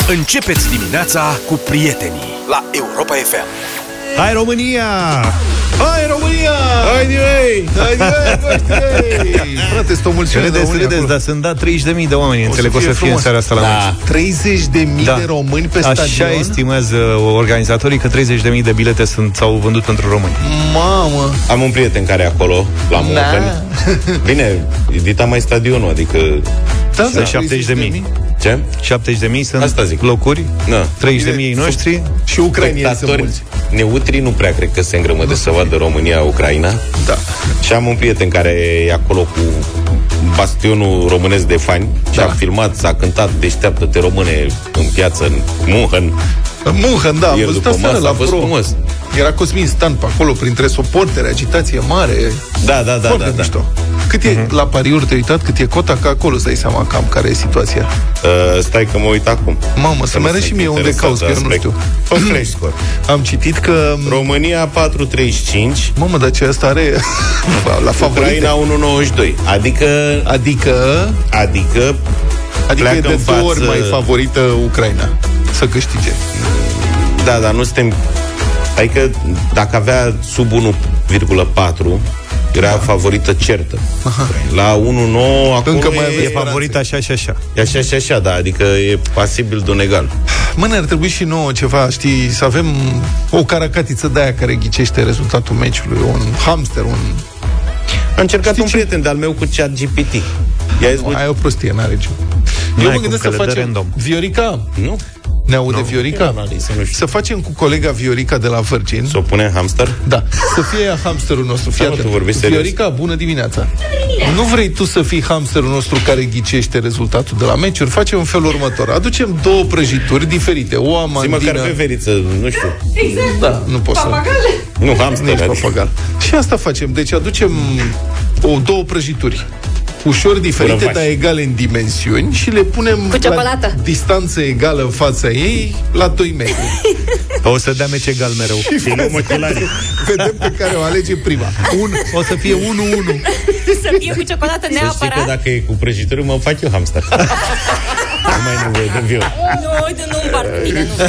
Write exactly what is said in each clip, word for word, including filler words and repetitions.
Începeți dimineața cu prietenii la Europa F M. Hai România! Hai România! Hai de ei! Hai de ei! Frate, sunt o mulțime de români râdeți, dar sunt dat treizeci de mii de oameni. Înțeleg că o să fie frumos. în seara asta la da. meci. treizeci de mii da. de români pe Așa stadion? Așa estimează organizatorii că treizeci de mii de bilete sunt, s-au vândut pentru români. Mamă! Am un prieten care e acolo, la Munchen. Da. Bine, Dita mai stadionul, adică... Da, da, șaptezeci de mii. Ce? șaptezeci de mii sunt Asta zic. locuri, da. treizeci de mii ei noștri. Și ucrainieni sunt mulți. Neutri nu prea cred că se îngrămădesc să vadă România-Ucraina. Da. Și am un prieten care e acolo cu bastionul românesc de fani da. și a filmat, s-a cântat Deșteaptă-te române în piață, în Munchen. În Munchen, da, am El văzut după asta la fost frumos. Era Cosmin Stan pe acolo, printre suporteri, agitație mare. Da, da, da, foarte da, mișto. da. Cât e uh-huh. la pariuri, te-ai uitat? Cât e cota? Că acolo îți dai seama cam care e situația. Uh, stai că mă uit acum. Mamă, să-mi arăt și mie unde cauți, că eu nu știu. Fă flash score. Am citit că... România patru treizeci și cinci. Mamă, dar ce asta are la favorite? Ucraina unu nouăzeci și doi. Adică... Adică... Adică... Adică e de două ori mai favorită Ucraina să câștige. Da, dar nu suntem... Adică dacă avea sub unu virgulă patru era da. favorită certă. Aha. La unu nouă acolo încă mai e, e favorită așa și așa. E așa și așa, da, adică e pasibil de un egal. Mă, ne-ar trebui și nouă ceva, știi, să avem o caracatiță de aia care ghicește rezultatul meciului, un hamster, un... A încercat știi un ce? prieten de-al meu cu ChatGPT. Aia e o prostie, n-are ce. Eu mă gândesc să facem Viorica. Nu. Ne aude no, Viorica? Analiză, să facem cu colega Viorica de la Virgin. Să o punem hamster? Da, să fie hamsterul nostru. Fii da, atent. Viorica, bună dimineața. Nu vrei tu să fii hamsterul nostru care ghicește rezultatul de la meciuri? Facem în felul următor. Aducem două prăjituri diferite. O amandină... Zi măcar veveriță, nu știu. Exact. Da, nu pot să... Nu, hamster. Nici papagal. Și asta facem. Deci aducem o, două prăjituri ușor diferite, Urăvași. dar egale în dimensiuni și le punem la distanță egală în fața ei la doi metri. O să dea meci egal mereu. Vedem pe care o alege prima. Un, o să fie unu unu. Să fie cu ciocolată neapărat. Să știi că dacă e cu prăjituri, mă fac eu hamster. Nu mai nevoie de viu. Nu, nu împart cu tine, nu.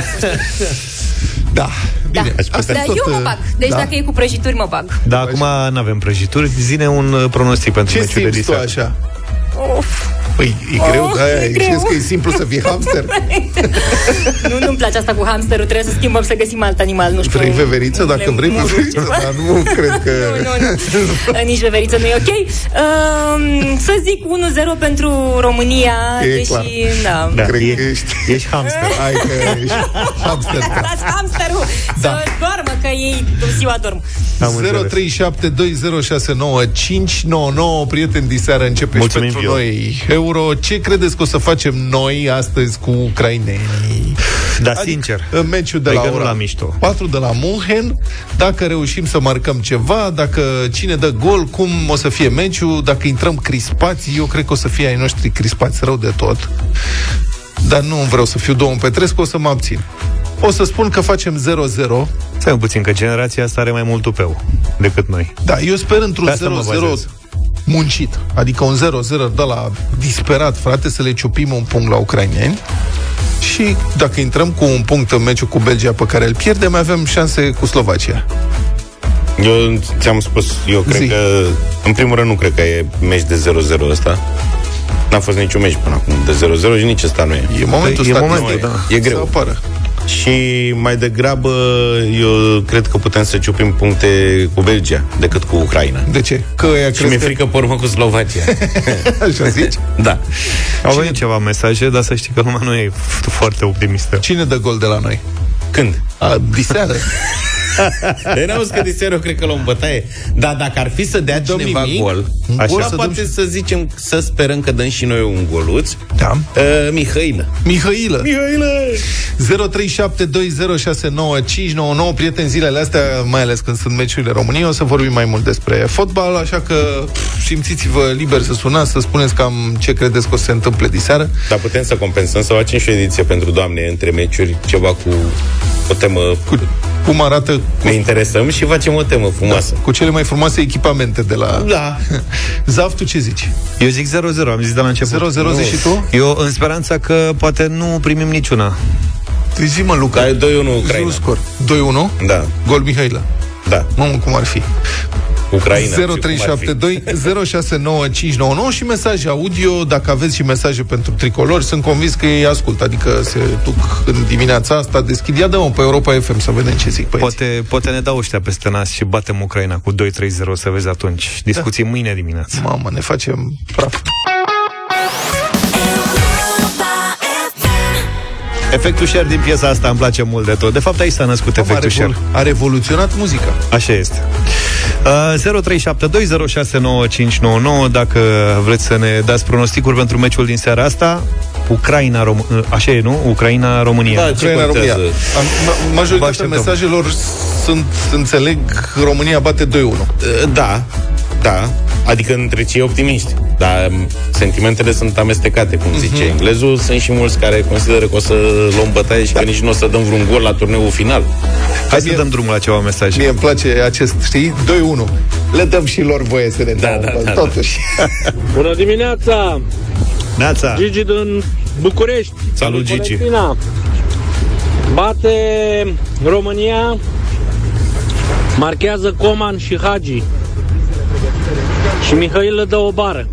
Da, bine. Da. Asta tot, eu mă bag. Deci da. dacă e cu prăjituri, mă bag. Da, acum nu avem prăjituri. Zine un pronostic pentru meciul de diseară. Ce simți tu așa? Of. Păi, e oh, greu, da, e greu. Știți că e simplu să fii hamster? Nu, nu-mi place asta cu hamsterul. Trebuie să schimbăm, să găsim alt animal. Nu știu. Vrei veveriță? Dacă vrei veveriță, dar nu cred că... Nu, nu, nu. Nici veveriță nu e ok. Um, să zic unu zero pentru România. E deși, clar. Da. Da, cred e, că ești... Ești hamster. Hai că ești hamster. Las hamsterul da. să doarmă, că ei ziua dorm. zero trei șapte doi zero șase nouă cinci nouă nouă. Prieteni, diseară începe și pentru eu. noi Euro. Ce credeți că o să facem noi astăzi cu ucrainenii? Da, adică, sincer. În meciul de la ora la mișto. patru de la Munchen, dacă reușim să marcăm ceva, dacă cine dă gol, cum o să fie meciul, dacă intrăm crispați, eu cred că o să fie ai noștri crispați rău de tot. Dar nu vreau să fiu Domnul Petrescu, o să mă abțin. O să spun că facem zero zero. Stai puțin, că generația asta are mai mult tupeu decât noi. Da, eu sper într-un zero zero muncit. Adică un zero zero de la disperat, frate, să le ciupim un punct la ucraineni. Și dacă intrăm cu un punct în meciul cu Belgia pe care îl pierdem, avem șanse cu Slovacia. Eu ți-am spus, eu cred Zi. că în primul rând nu cred că e meci de zero zero ăsta. N-a fost niciun meci până acum de zero zero și nici ăsta nu e. E momentul, e, momentul da. E greu. Și mai degrabă eu cred că putem să ciupim puncte cu Belgia decât cu Ucraina. De ce? Că ea și mi-e frică pe urmă cu Slovacia. Așa zici? Da. Au venit Cine... ceva mesaje, dar să știi că lumea nu e foarte optimistă. Cine dă gol de la noi? Când? A, diseară. N-auzi că diseară, eu cred că luăm bătaie. Dar dacă ar fi să dea dăm cineva nimic, gol, așa așa să poate dăm... să zicem, să sperăm că dăm și noi un goluț. Da. uh, Mihailă Mihailă Mihailă zero trei șapte doi zero șase nouă cinci nouă nouă. Prieteni, zilele astea, mai ales când sunt meciurile României, o să vorbim mai mult despre fotbal, așa că pf, simțiți-vă liber să sunați, să spuneți cam ce credeți că o să se întâmple diseară. Dar putem să compensăm, să facem și o ediție pentru doamne între meciuri, ceva cu o temă... Cu, cum arată... Cu... Ne interesăm și facem o temă frumoasă. Da, cu cele mai frumoase echipamente de la... Da. Zaf, tu ce zici? Eu zic zero zero, am zis de la început. zero zero zici și tu? Eu în speranța că poate nu primim niciuna. Tu zi, mă, Luca. Dar e doi unu Ucraina. Scor. doi unu? Da. Gol Mihaila. Da. Mamă, cum ar fi? Ucraina. zero trei șapte doi zero șase nouă cinci nouă nouă și mesaje audio, dacă aveți și mesaje pentru tricolori, sunt convins că ei ascultă, adică se duc în dimineața asta, deschid, ia dă-mă pe Europa F M să vedem ce zic pe Poate, poate ne dau ăștia peste nas și batem Ucraina cu doi trei zero, să vezi atunci. Discuții da. Mâine dimineață. Mamă, ne facem praf. Efectul share din piesa asta îmi place mult de tot. De fapt, aici s-a născut Mama, efectul share. A revoluționat muzica. Așa este. Uh, zero trei șapte doi zero șase nouă cinci nouă nouă dacă vreți să ne dați pronosticuri pentru meciul din seara asta. Ucraina, Rom- așa e, nu? Ucraina-România. Da, Ucraina-România. Majoritatea mesajelor sunt, înțeleg, România bate doi unu. Da, da. Adică între cei optimiști. Dar sentimentele sunt amestecate, cum zice uh-huh. englezul. Sunt și mulți care consideră că o să luăm bătaie și da. Că nici nu o să dăm vreun gol la turneul final. Hai să dăm drumul la ceva mesaje. Mie îmi place acest, știi, doi unu. Le dăm și lor voie să ne da, dau, da, da, totuși. Bună dimineața! Neața! Gigi din București. Salut, Gigi! Bate România, marchează Coman și Hagi. Și Mihail le dă o bară.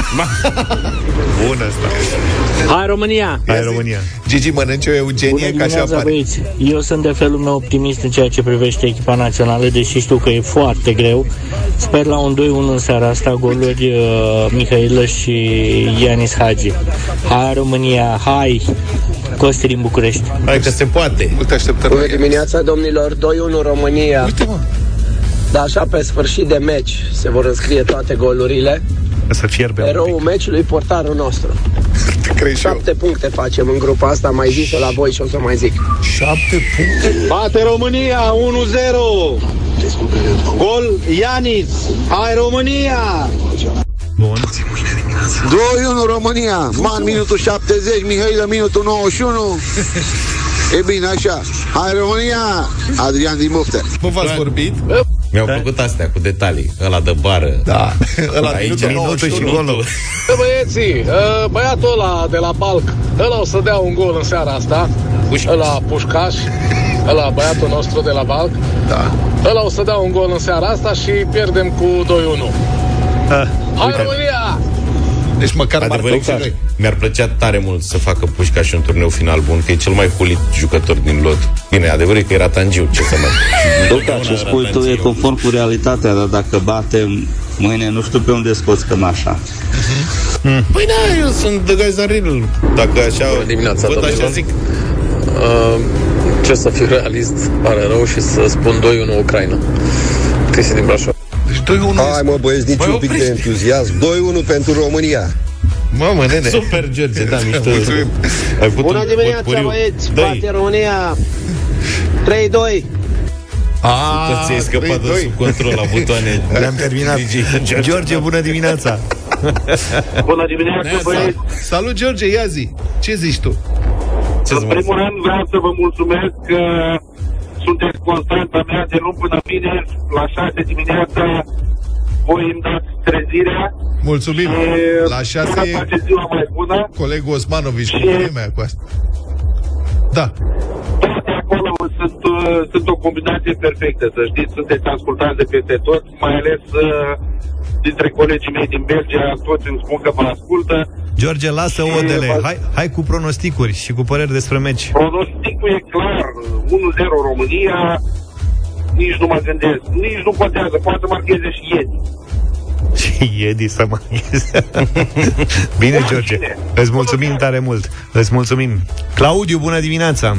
Bună asta. Hai România! Hai România! Gigi, mănânci o Eugenie ca așa apare. Băieți. Eu sunt de felul meu optimist în ceea ce privește echipa națională, deși știu că e foarte greu. Sper la un doi unu în seara asta, goluri uh, Mihail și Ianis Hagi. Hai România, hai! Costi din București. Hai că se poate. Uite, așteptăm. Bună dimineața, domnilor, doi unu România. Uite, mă. Dar așa pe sfârșit de meci se vor înscrie toate golurile. Să fierbe. Eroul meciului, portarul nostru. Șapte puncte facem în grupa asta, mai zis-o la voi și o să mai zic. Șapte puncte? Bate România, unu zero. Gol Ianis. Hai România! Bun. doi unu România. Man minutul șaptezeci, Mihail minutul nouăzeci și unu. E bine, așa. Hai România! Adrian din Bufte. Bă, v-ați vorbit? Mi-au da. plăcut astea cu detalii. Ăla de bară. Da. Ăla aici minutul și golul. Băieții, băiatul ăla de la Balc, ăla o să dea un gol în seara asta. Pușcaș. Ăla Pușcaș, ăla băiatul nostru de la Balc. Da. Ăla o să dea un gol în seara asta și pierdem cu doi unu. Ah, Hai România! Deci măcar adevărat că mi-ar plăcea tare mult să facă Pușcaș un turneu final bun, că e cel mai hulit jucător din lot. Bine, adevărul că era Tangiu, ce să mai... Luca, ce spui tu e conform cu realitatea, dar dacă batem mâine, nu știu pe unde scoți cămașa. Mm. Păi da, eu sunt de gazaril. Dacă așa dimineața, văd, domnilor. așa zic. Uh, ce să fiu realist, pare rău și să spun doi unu Ucraina. Cristi din Brașov. Deci doi unu. Hai mă băieți, nici un pic de entuziasm. doi unu pentru România. Mamă, nene. Super, George, da, mișto. Ai Bună dimineața, băieți, bate România. trei doi. Aaa, ți-ai scăpat de sub control la butoane. Le-am terminat. George, George, bună dimineața. Bună dimineața, băieți. Salut, George, ia zi. Ce zici tu? Ce în primul rând vreau să vă mulțumesc că sunteți constanta mea de luni până vineri la șase dimineața. Voi îmi dați trezirea. Mulțumim. La șase e ziua mai bună. Colegul Osmanovici cu vremea cu asta. Da. Toate acolo sunt, uh, sunt o combinație perfectă, să știți, sunteți ascultați de peste tot, mai ales uh, dintre colegii mei din Belgia, toți îmi spun că vă ascultă. George, lasă odele. Hai, hai cu pronosticuri și cu păreri despre meci. Pronosticul e clar, unu zero România, nici nu mă gândesc, nici nu contează, poate să marcheze și Edi. Și Edi să marcheze. Bine, George, îți mulțumim tare mult. Îți mulțumim. Claudiu, bună dimineața.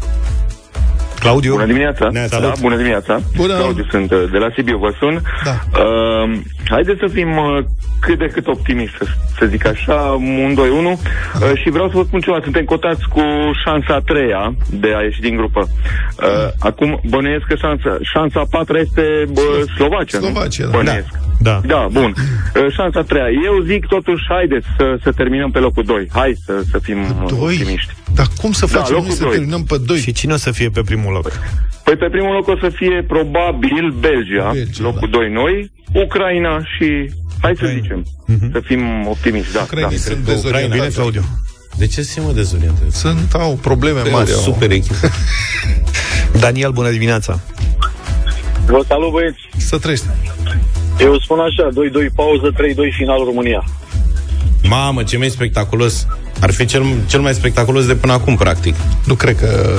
Claudiu. Bună dimineața. Da, bună dimineața. Bună. Claudiu, sunt de la Sibiu, vă sun. Da. Uh, haideți să fim uh, cât de cât optimiști, să, să zic așa, un doi unu. Uh, și vreau să vă spun ceva, suntem cotați cu șansa a treia de a ieși din grupă. Uh, acum, bănuiesc că șansa, șansa a patra este uh, Slovacia, Slovacia, nu? da. Bănuiesc. Da. Da, bun. Uh, șansa a treia. Eu zic totuși, haideți să, să terminăm pe locul doi. Hai să, să fim doi? optimiști. Dar cum să facem da, noi să doi. terminăm pe doi? Și cine o să fie pe primul loc? Păi pe primul loc o să fie probabil Belgia, Belgia locul da. doi noi, Ucraina și, hai să Ucraina. zicem, uh-huh. să fim optimiști, da. Ucrainii da. sunt Cred că Ucraina, dezorientați. Bine, Claudiu. De ce se mă dezorientează? Sunt, au probleme Pe mari. o au. super echipă. Daniel, bună dimineața. Vă salut, băieți. Să trăiești. Eu spun așa, doi doi pauză, trei doi final România. Mamă, ce mai spectaculos. Ar fi cel, cel mai spectaculos de până acum, practic. Nu cred că...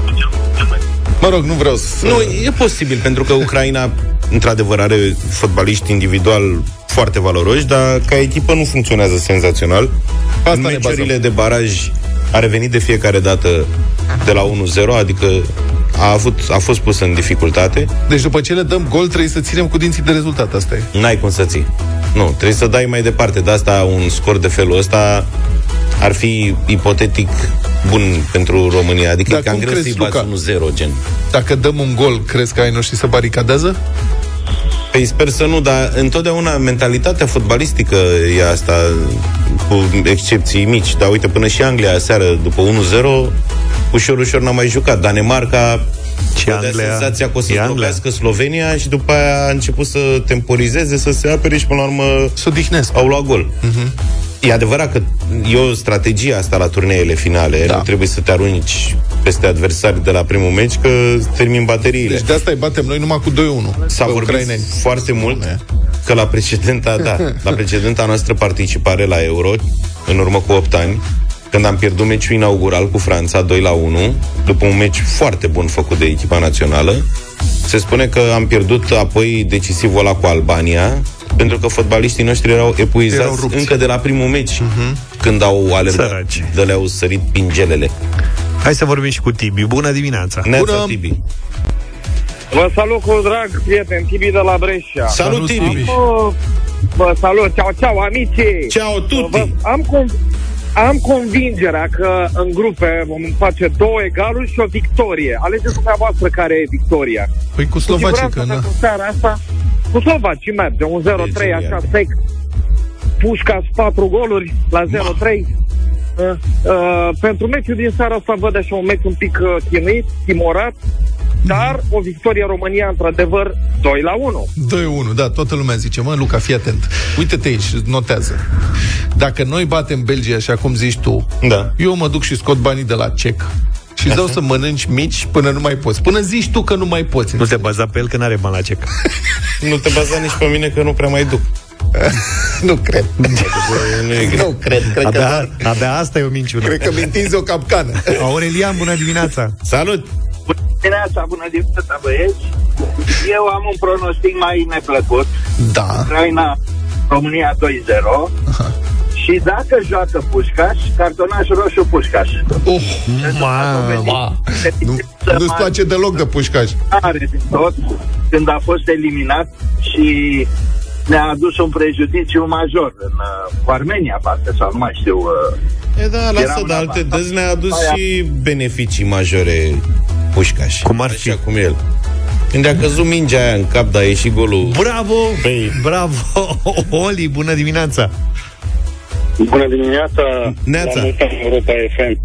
Mă rog, nu vreau să... Nu, e posibil, pentru că Ucraina, într-adevăr, are fotbaliști individual foarte valoroși, dar ca echipă nu funcționează senzațional. Asta În meciurile de baraj a revenit de fiecare dată de la unu zero, adică a, avut, a fost pusă în dificultate. Deci după ce le dăm gol, trebuie să ținem cu dinții de rezultat, asta e. N-ai cum să ții. Nu, trebuie să dai mai departe. De asta un scor de felul ăsta ar fi ipotetic bun pentru România. Adică Dar e cam cum greu crezi, să-i bați Luca? unu zero, gen. Dacă dăm un gol, crezi că ai noștri se baricadează? Păi sper să nu, dar întotdeauna mentalitatea fotbalistică e asta, cu excepții mici. Dar uite, până și Anglia aseară, după unu zero, ușor, ușor n-a mai jucat. Danemarca Și avea Anglia, senzația că o să e zdrobească Slovenia și după aia a început să temporizeze, să se apere și până la urmă să odihnesc. Au luat gol. Uh-huh. E adevărat că e o strategie asta la turneele finale. Da. Nu trebuie să te arunci peste adversari de la primul meci, că termin bateriile. Deci de asta îi batem noi numai cu doi unu. S-a vorbit ucraineni. foarte mult că la precedenta, da, la precedenta noastră participare la Euro, în urmă cu opt ani, când am pierdut meciul inaugural cu Franța doi la unu, după un meci foarte bun făcut de echipa națională, se spune că am pierdut apoi decisivul ăla cu Albania, pentru că fotbaliștii noștri erau epuizați erau încă de la primul meci, uh-huh. când au alergat, de le-au sărit pingelele. Hai să vorbim și cu Tibi. Bună dimineața! Neața, Tibi! Vă salut cu drag, prieten, Tibi de la Brescia. Salut, salut Tibi! Am, vă salut, ceau, ceau, amici! Ciao, tutti! Vă, am, conv- am convingerea că în grupe vom face două egaluri și o victorie. Alegeți dumneavoastră care e victoria. Păi cu Slovacii, că na. Seara asta, cu Slovacii merge, un zero trei, așa sec. Pușcaș patru goluri la zero trei. Uh, uh, pentru meciul din seara asta văd așa un meci un pic uh, chinuit, timorat, dar o victorie România, într-adevăr, doi la unu. doi unu, da, toată lumea zice, mă, Luca, fii atent. Uite-te aici, notează. Dacă noi batem Belgia, așa cum zici tu, da. eu mă duc și scot banii de la cec și îți dau să mănânci mici până nu mai poți. Până zici tu că nu mai poți. Nu te baza pe el că n-are bani la cec. Nu te baza nici pe mine că nu prea mai duc. Nu cred. Nu, e nu cred. cred abia, că doar... abia asta e o minciună. Cred că mintiți o capcană. Aurelian, bună dimineața! Salut! Bună dimineața, bună dimineața, băieți! Eu am un pronostic mai neplăcut. Da. Ucraina, România doi zero. Aha. Și dacă joacă Pușcaș, cartonaș roșu Pușcaș. Oh, mama! Nu, nu-ți place deloc de Pușcaș. Are din tot, când a fost eliminat și ne-a adus un prejudiciu major în uh, cu Armenia, parcă, sau nu mai știu. Uh, e da, lasă, dar alte dăți ne-a adus aia... și beneficii majore Pușcaș. Cum ar fi? Așa cum el. Când a căzut mingea aia în cap, dar a ieșit golul. Bravo! Păi. Bravo! Oli, bună dimineața! Bună dimineața! Neața! Europa F M.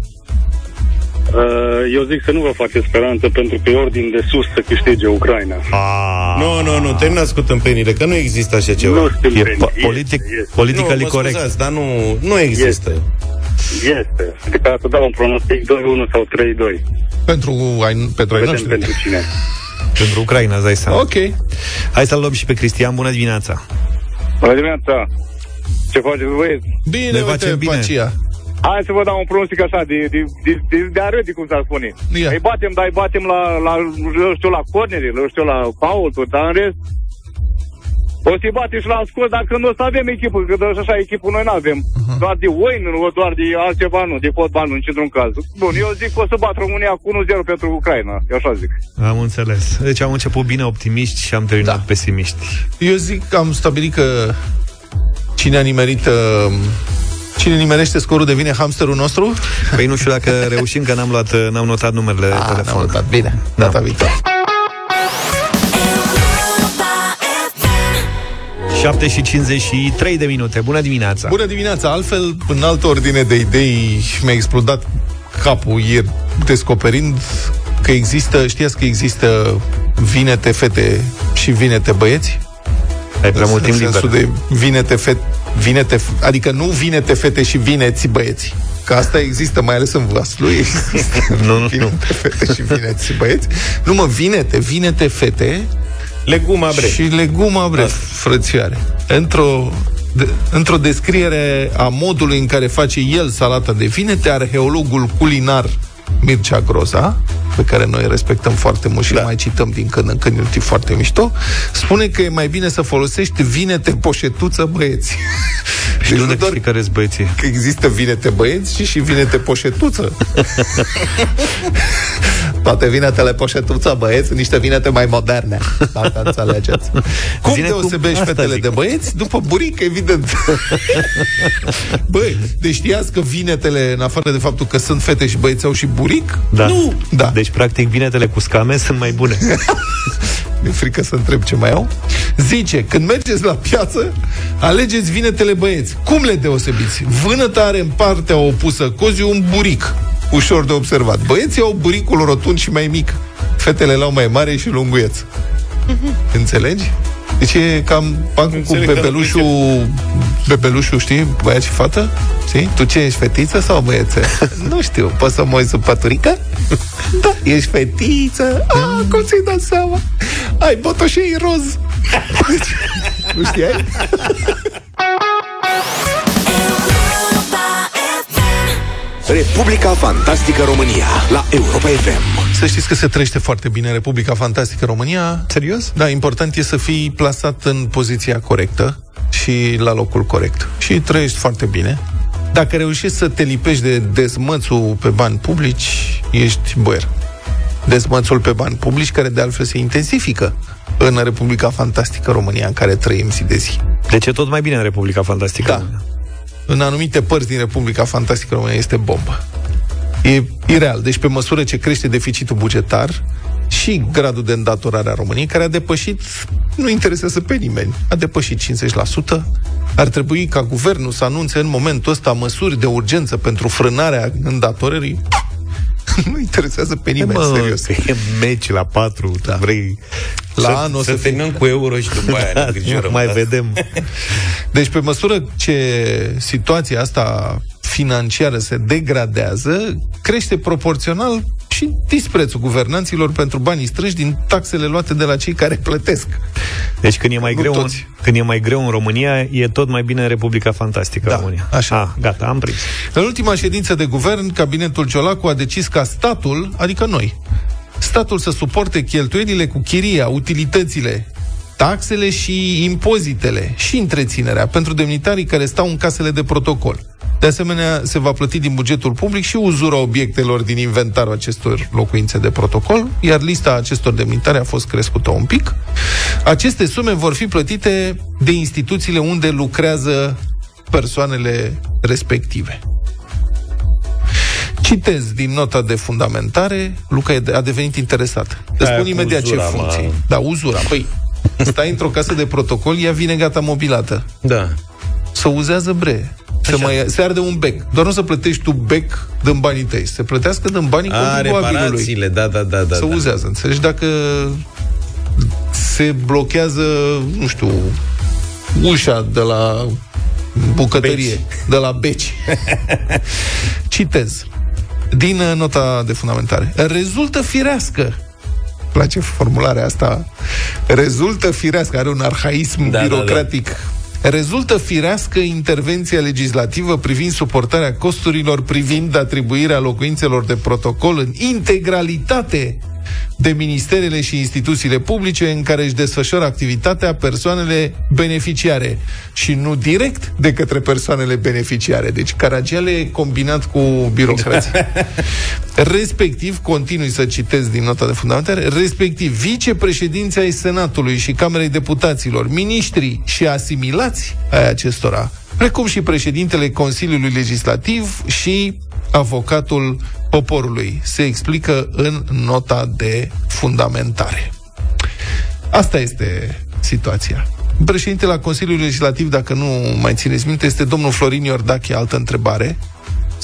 Eu zic să nu vă faceți speranță, pentru că e ordin de sus să câștige Ucraina. Ah. Nu, nu, nu, terminați cu tâmpenile, că nu există așa ceva. Nu sunt e po- politic, politically nu, corect. Scuzați, dar nu, nu există. Este. Este. Adică să dau un pronostic doi unu sau trei doi. Pentru ai, pentru ai noștri. Pentru cine? Pentru Ucraina, îți dai seama. Ok. Hai să-l luăm și pe Cristian, bună dimineața. Bună dimineața. Ce faceți, băieți? Bine, ne facem bine. Pacia. Hai să vă dau un pronostic așa, de, de, de, de, de arădi, cum s-ar spune. Yeah. Îi batem, dar îi batem la, la, la, știu, la cornere, la, știu, la faulturi, dar în rest o să-i batem și la scos, dar când o să avem echipă, că așa echipă noi n-avem. Uh-huh. Doar de win, nu doar de altceva, nu, de fotbal, nu, niciun caz. Bun, eu zic că o să bat România cu unu zero pentru Ucraina, eu așa zic. Am înțeles. Deci am început bine optimiști și am terminat da. pesimiști. Eu zic că am stabilit că cine a nimerit... Uh... Cine nimerește scorul devine hamsterul nostru? Păi nu știu dacă reușim, că n-am luat, n-am notat numerele de telefon. N-am notat, bine, data viitoare. șapte și cincizeci și trei de minute. Bună dimineața! Bună dimineața! Altfel, în altă ordine de idei, mi-a explodat capul ieri descoperind că există, știați că există vinete fete și vinete băieți? Ai prea mult timp liber. De vinete fete, vinete, adică nu vinete fete și vineți băieți. Că asta există, mai ales în Vaslui, există nu, nu, vinete fete și vineți băieți. Nu mă, vinete, vinete fete, leguma bre. Și leguma bre, frățioare. Într-o De, într-o descriere a modului în care face el salata de vinete, arheologul culinar Mircea Groza, pe care noi respectăm foarte mult și da. mai cităm din când în când, e foarte mișto, spune că e mai bine să folosești vinete poșetuță băieți. Și deci unde știi care-s băieții? Că există vinete băieți și și vinete poșetuță. Toate vinetele poșetuță băieți sunt niște vinete mai moderne, dacă înțelegeți. Cum Vine deosebești cum fetele zic. de băieți? După buric, evident. Băi, deci știați că vinetele, în afară de faptul că sunt fete și băieți, au și buric? Da. Nu! Da. Deci, practic, vinetele cu scame sunt mai bune. Mi-e frică să întreb ce mai au. Zice, când mergeți la piață, alegeți vinetele băieți. Cum le deosebiți? Vânăta are în partea opusă cozii un buric, ușor de observat. Băieții au buricul rotund și mai mic. Fetele l-au mai mare și lunguieț. Înțelegi? Deci e cam bancul cu bebelușul, bebelușul, știi, băiat și fată? Știi? Tu ce ești, fetiță sau băiețe? Nu știu, poți să mă uiți sub păturică? Da, ești fetiță? Ah, cum ți-ai dat seama? Ai botoșei roz. Nu știai? Republica Fantastică România la Europa F M. Să știți că se trăiește foarte bine în Republica Fantastică România. Serios? Da, important e să fii plasat în poziția corectă și la locul corect. Și trăiești foarte bine. Dacă reușești să te lipești de dezmățul pe bani publici, ești boier. Dezmățul pe bani publici, care de altfel se intensifică în Republica Fantastică România, în care trăim zi de zi. Deci e tot mai bine în Republica Fantastică da. România. În anumite părți din Republica Fantastică România este bombă. E ireal. Deci pe măsură ce crește deficitul bugetar și gradul de îndatorare a României, care a depășit, nu interesează pe nimeni, a depășit cincizeci la sută, ar trebui ca guvernul să anunțe în momentul ăsta măsuri de urgență pentru frânarea îndatorării. Nu interesează pe nimeni, mă, serios. E meci la patru, da. Vrei la să, anul să, să terminăm cu euro și după aia ne îngrijorăm. Mai vedem. Deci pe măsură ce situația asta financiară se degradează, crește proporțional și disprețul guvernanților pentru banii strânși din taxele luate de la cei care plătesc. Deci când e mai, greu în, când e mai greu în România, e tot mai bine în Republica Fantastică da, România. Așa. Ah, gata, am prins. În ultima ședință de guvern, cabinetul Ciolacu a decis ca statul, adică noi, statul să suporte cheltuielile cu chiria, utilitățile, taxele și impozitele și întreținerea pentru demnitarii care stau în casele de protocol. De asemenea, se va plăti din bugetul public și uzura obiectelor din inventarul acestor locuințe de protocol, iar lista acestor demnitari a fost crescută un pic. Aceste sume vor fi plătite de instituțiile unde lucrează persoanele respective. Citez din nota de fundamentare. Luca a devenit interesat. Îți spun imediat uzura, ce funcții. Mă... Da, uzura. Păi, stai într-o casă de protocol, ea vine gata mobilată. Da. Să uzează bre. Se, mai, se arde un bec. Doar nu să plătești tu bec din banii tăi. Se plătească din banii contribuabilului. Da, da, da, da. Să da. uzează. Înțelegi? Dacă se blochează, nu știu, ușa de la bucătărie, beci. de la beci. Citez din nota de fundamentare. Rezultă firească. Place formularea asta. Rezultă firească. Are un arhaism da, birocratic. Da, da. Rezultă firească intervenția legislativă privind suportarea costurilor privind atribuirea locuințelor de protocol în integralitate de ministerele și instituțiile publice în care își desfășoară activitatea persoanele beneficiare și nu direct de către persoanele beneficiare. Deci Caragiale combinat cu birocrație. Respectiv, continui să citez din nota de fundamentare, respectiv vicepreședinții ai Senatului și Camerei Deputaților, miniștrii și asimilați ai acestora, precum și președintele Consiliului Legislativ și avocatul poporului. Se explică în nota de fundamentare. Asta este situația. Președintele la Consiliul Legislativ, dacă nu mai țineți minte, este domnul Florin Iordache. Altă întrebare.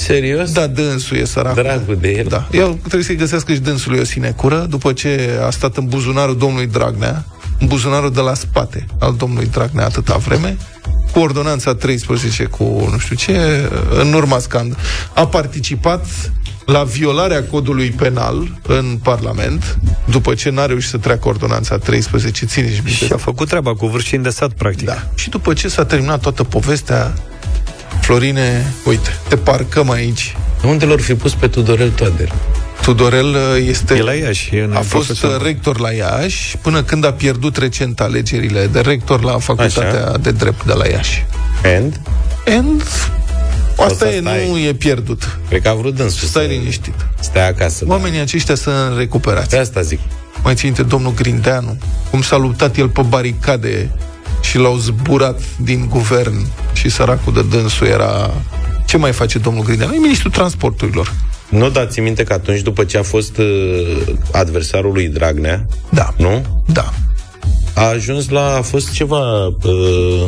Serios? Da, dânsul e săracul. Dragul de el. Da. El trebuie să-i găsească și dânsului o sinecură, după ce a stat în buzunarul domnului Dragnea, în buzunarul de la spate al domnului Dragnea atâta vreme, cu ordonanța treisprezece, cu nu știu ce, în urma scandal. A participat la violarea codului penal în Parlament, după ce n-a reușit să treacă ordonanța treisprezece, țineți minte. Și a făcut treaba cu vârșini de sat, practic. Da. Și după ce s-a terminat toată povestea, Florine, uite, te parcăm aici. Unde l-or fi pus pe Tudorel Toader? Tudorel este... E la Iași. E a fost profesor. rector la Iași, până când a pierdut recent alegerile de rector la Facultatea Așa. de Drept de la Iași. And? And... Asta e, nu e pierdut. Cred că a vrut dânsul. Stai liniștit. Stai acasă. Oamenii da. aceștia sunt recuperați. De asta zic. Mai ținte domnul Grindeanu, cum s-a luptat el pe baricade și l-au zburat din guvern și săracul de dânsul era... Ce mai face domnul Grindeanu? E ministrul transporturilor. Nu dați minte că atunci, după ce a fost uh, adversarul lui Dragnea, da. nu? Da. A ajuns la... a fost ceva... Uh,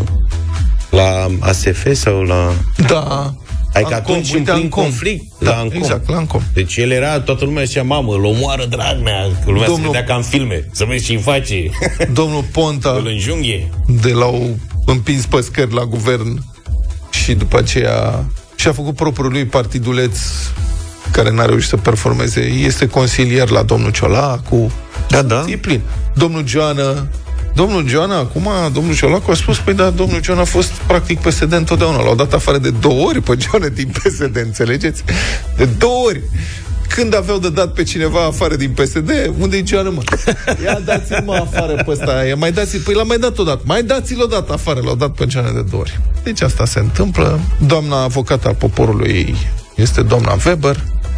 la A S F sau la... Da. Adică atunci în plin conflict da, la Ancom. Exact, la Ancom. Deci el era, toată lumea zicea, mamă, îl omoară Dragnea. Lumea Domnul... se vedea ca în filme. Să vezi ce-i face. Domnul Ponta îl înjunghe. De l-au împins pe scări la guvern și după aceea și-a făcut propriul lui partiduleț care n-a reușit să performeze. Este consilier la domnul Ciolacu. Da, da. E plin. Domnul Joană Domnul Joana, acum, domnul Ciolacu a spus, păi da, domnul Joana a fost practic P S D întotdeauna. L-au dat afară de două ori pe Joana din P S D, înțelegeți? De două ori. Când aveau de dat pe cineva afară din P S D, unde-i Joana, mă? Ia dați-l, mă, afară pe ăsta. Ia mai dați-l, păi l-am mai dat odată. Mai dați-l odată afară. L-au dat pe Joana de două ori. Deci asta se întâmplă. Doamna avocată a poporului este doamna Weber.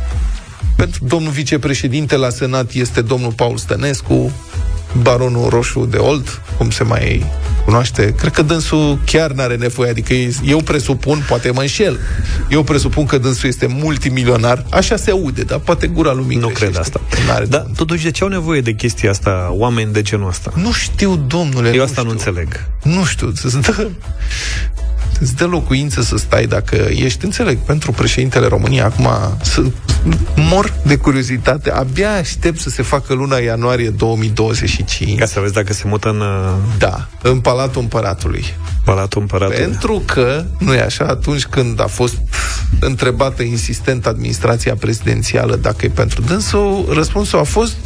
Pentru domnul vicepreședinte la Senat este domnul Paul Stănescu, baronul roșu de Olt, cum se mai cunoaște. Cred că dânsul chiar n-are nevoie, adică eu presupun, poate mă înșel, eu presupun că dânsul este multimilionar, așa se aude, dar poate gura lumii nu cred asta. Dar totuși de ce au nevoie de chestia asta oameni de genul ăsta? Nu știu, domnule. Eu nu asta știu. nu înțeleg. Nu știu, îți dă, îți dă locuință să stai dacă ești, înțeleg, pentru președintele României acum să mor de curiozitate, abia aștept să se facă luna ianuarie două mii douăzeci și cinci. Ca să vezi dacă se mută în... Da, în Palatul Împăratului. Palatul Împăratului. Pentru că, nu e așa, atunci când a fost întrebată insistent administrația prezidențială dacă e pentru dânsul, răspunsul a fost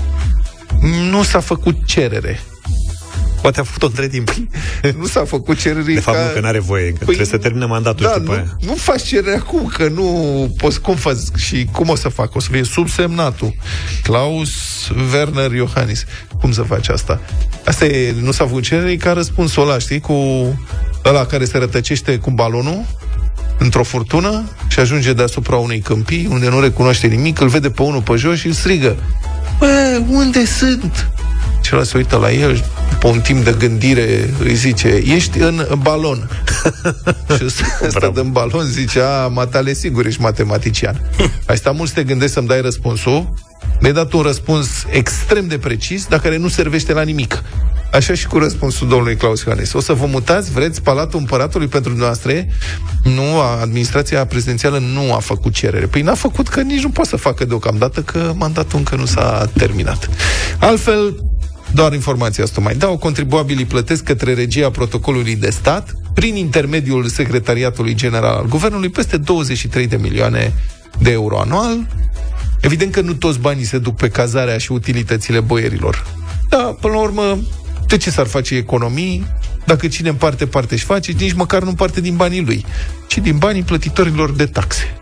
nu s-a făcut cerere. Poate a făcut-o între timp. Nu s-a făcut cerere. De fapt, ca... nu, că n-are voie, că păi, trebuie să termine mandatul da, și după nu, aia. Nu faci cerere acum, că nu poți, cum faci și cum o să fac? O să fie subsemnatul Klaus Werner Iohannis. Cum să faci asta? Asta e, nu s-a făcut cerere, ca răspunsul ăla, știi, cu ăla care se rătăcește cu balonul într-o furtună și ajunge deasupra unei câmpii unde nu recunoaște nimic, îl vede pe unul pe jos și îl strigă: bă, unde sunt? Și ăla se uită la el, pe un timp de gândire îi zice: ești în balon. Și ăsta din balon zice: a, matale, sigur, ești matematician. Ai stat mult să te gândești să-mi dai răspunsul. Mi-ai dat un răspuns extrem de precis, dar care nu servește la nimic. Așa și cu răspunsul domnului Claus Iohannis. O să vă mutați, vreți, Palatul Împăratului pentru dumneavoastră? Nu, administrația prezidențială nu a făcut cerere. Păi n-a făcut, că nici nu poate să facă deocamdată, că mandatul încă nu s-a terminat. Altfel, doar informația asta mai dau, contribuabilii plătesc către regia protocolului de stat, prin intermediul Secretariatului General al Guvernului, peste douăzeci și trei de milioane de euro anual. Evident că nu toți banii se duc pe cazarea și utilitățile boierilor. Da, până la urmă, de ce s-ar face economii dacă cine împarte parte își face, nici măcar nu împarte din banii lui, ci din banii plătitorilor de taxe.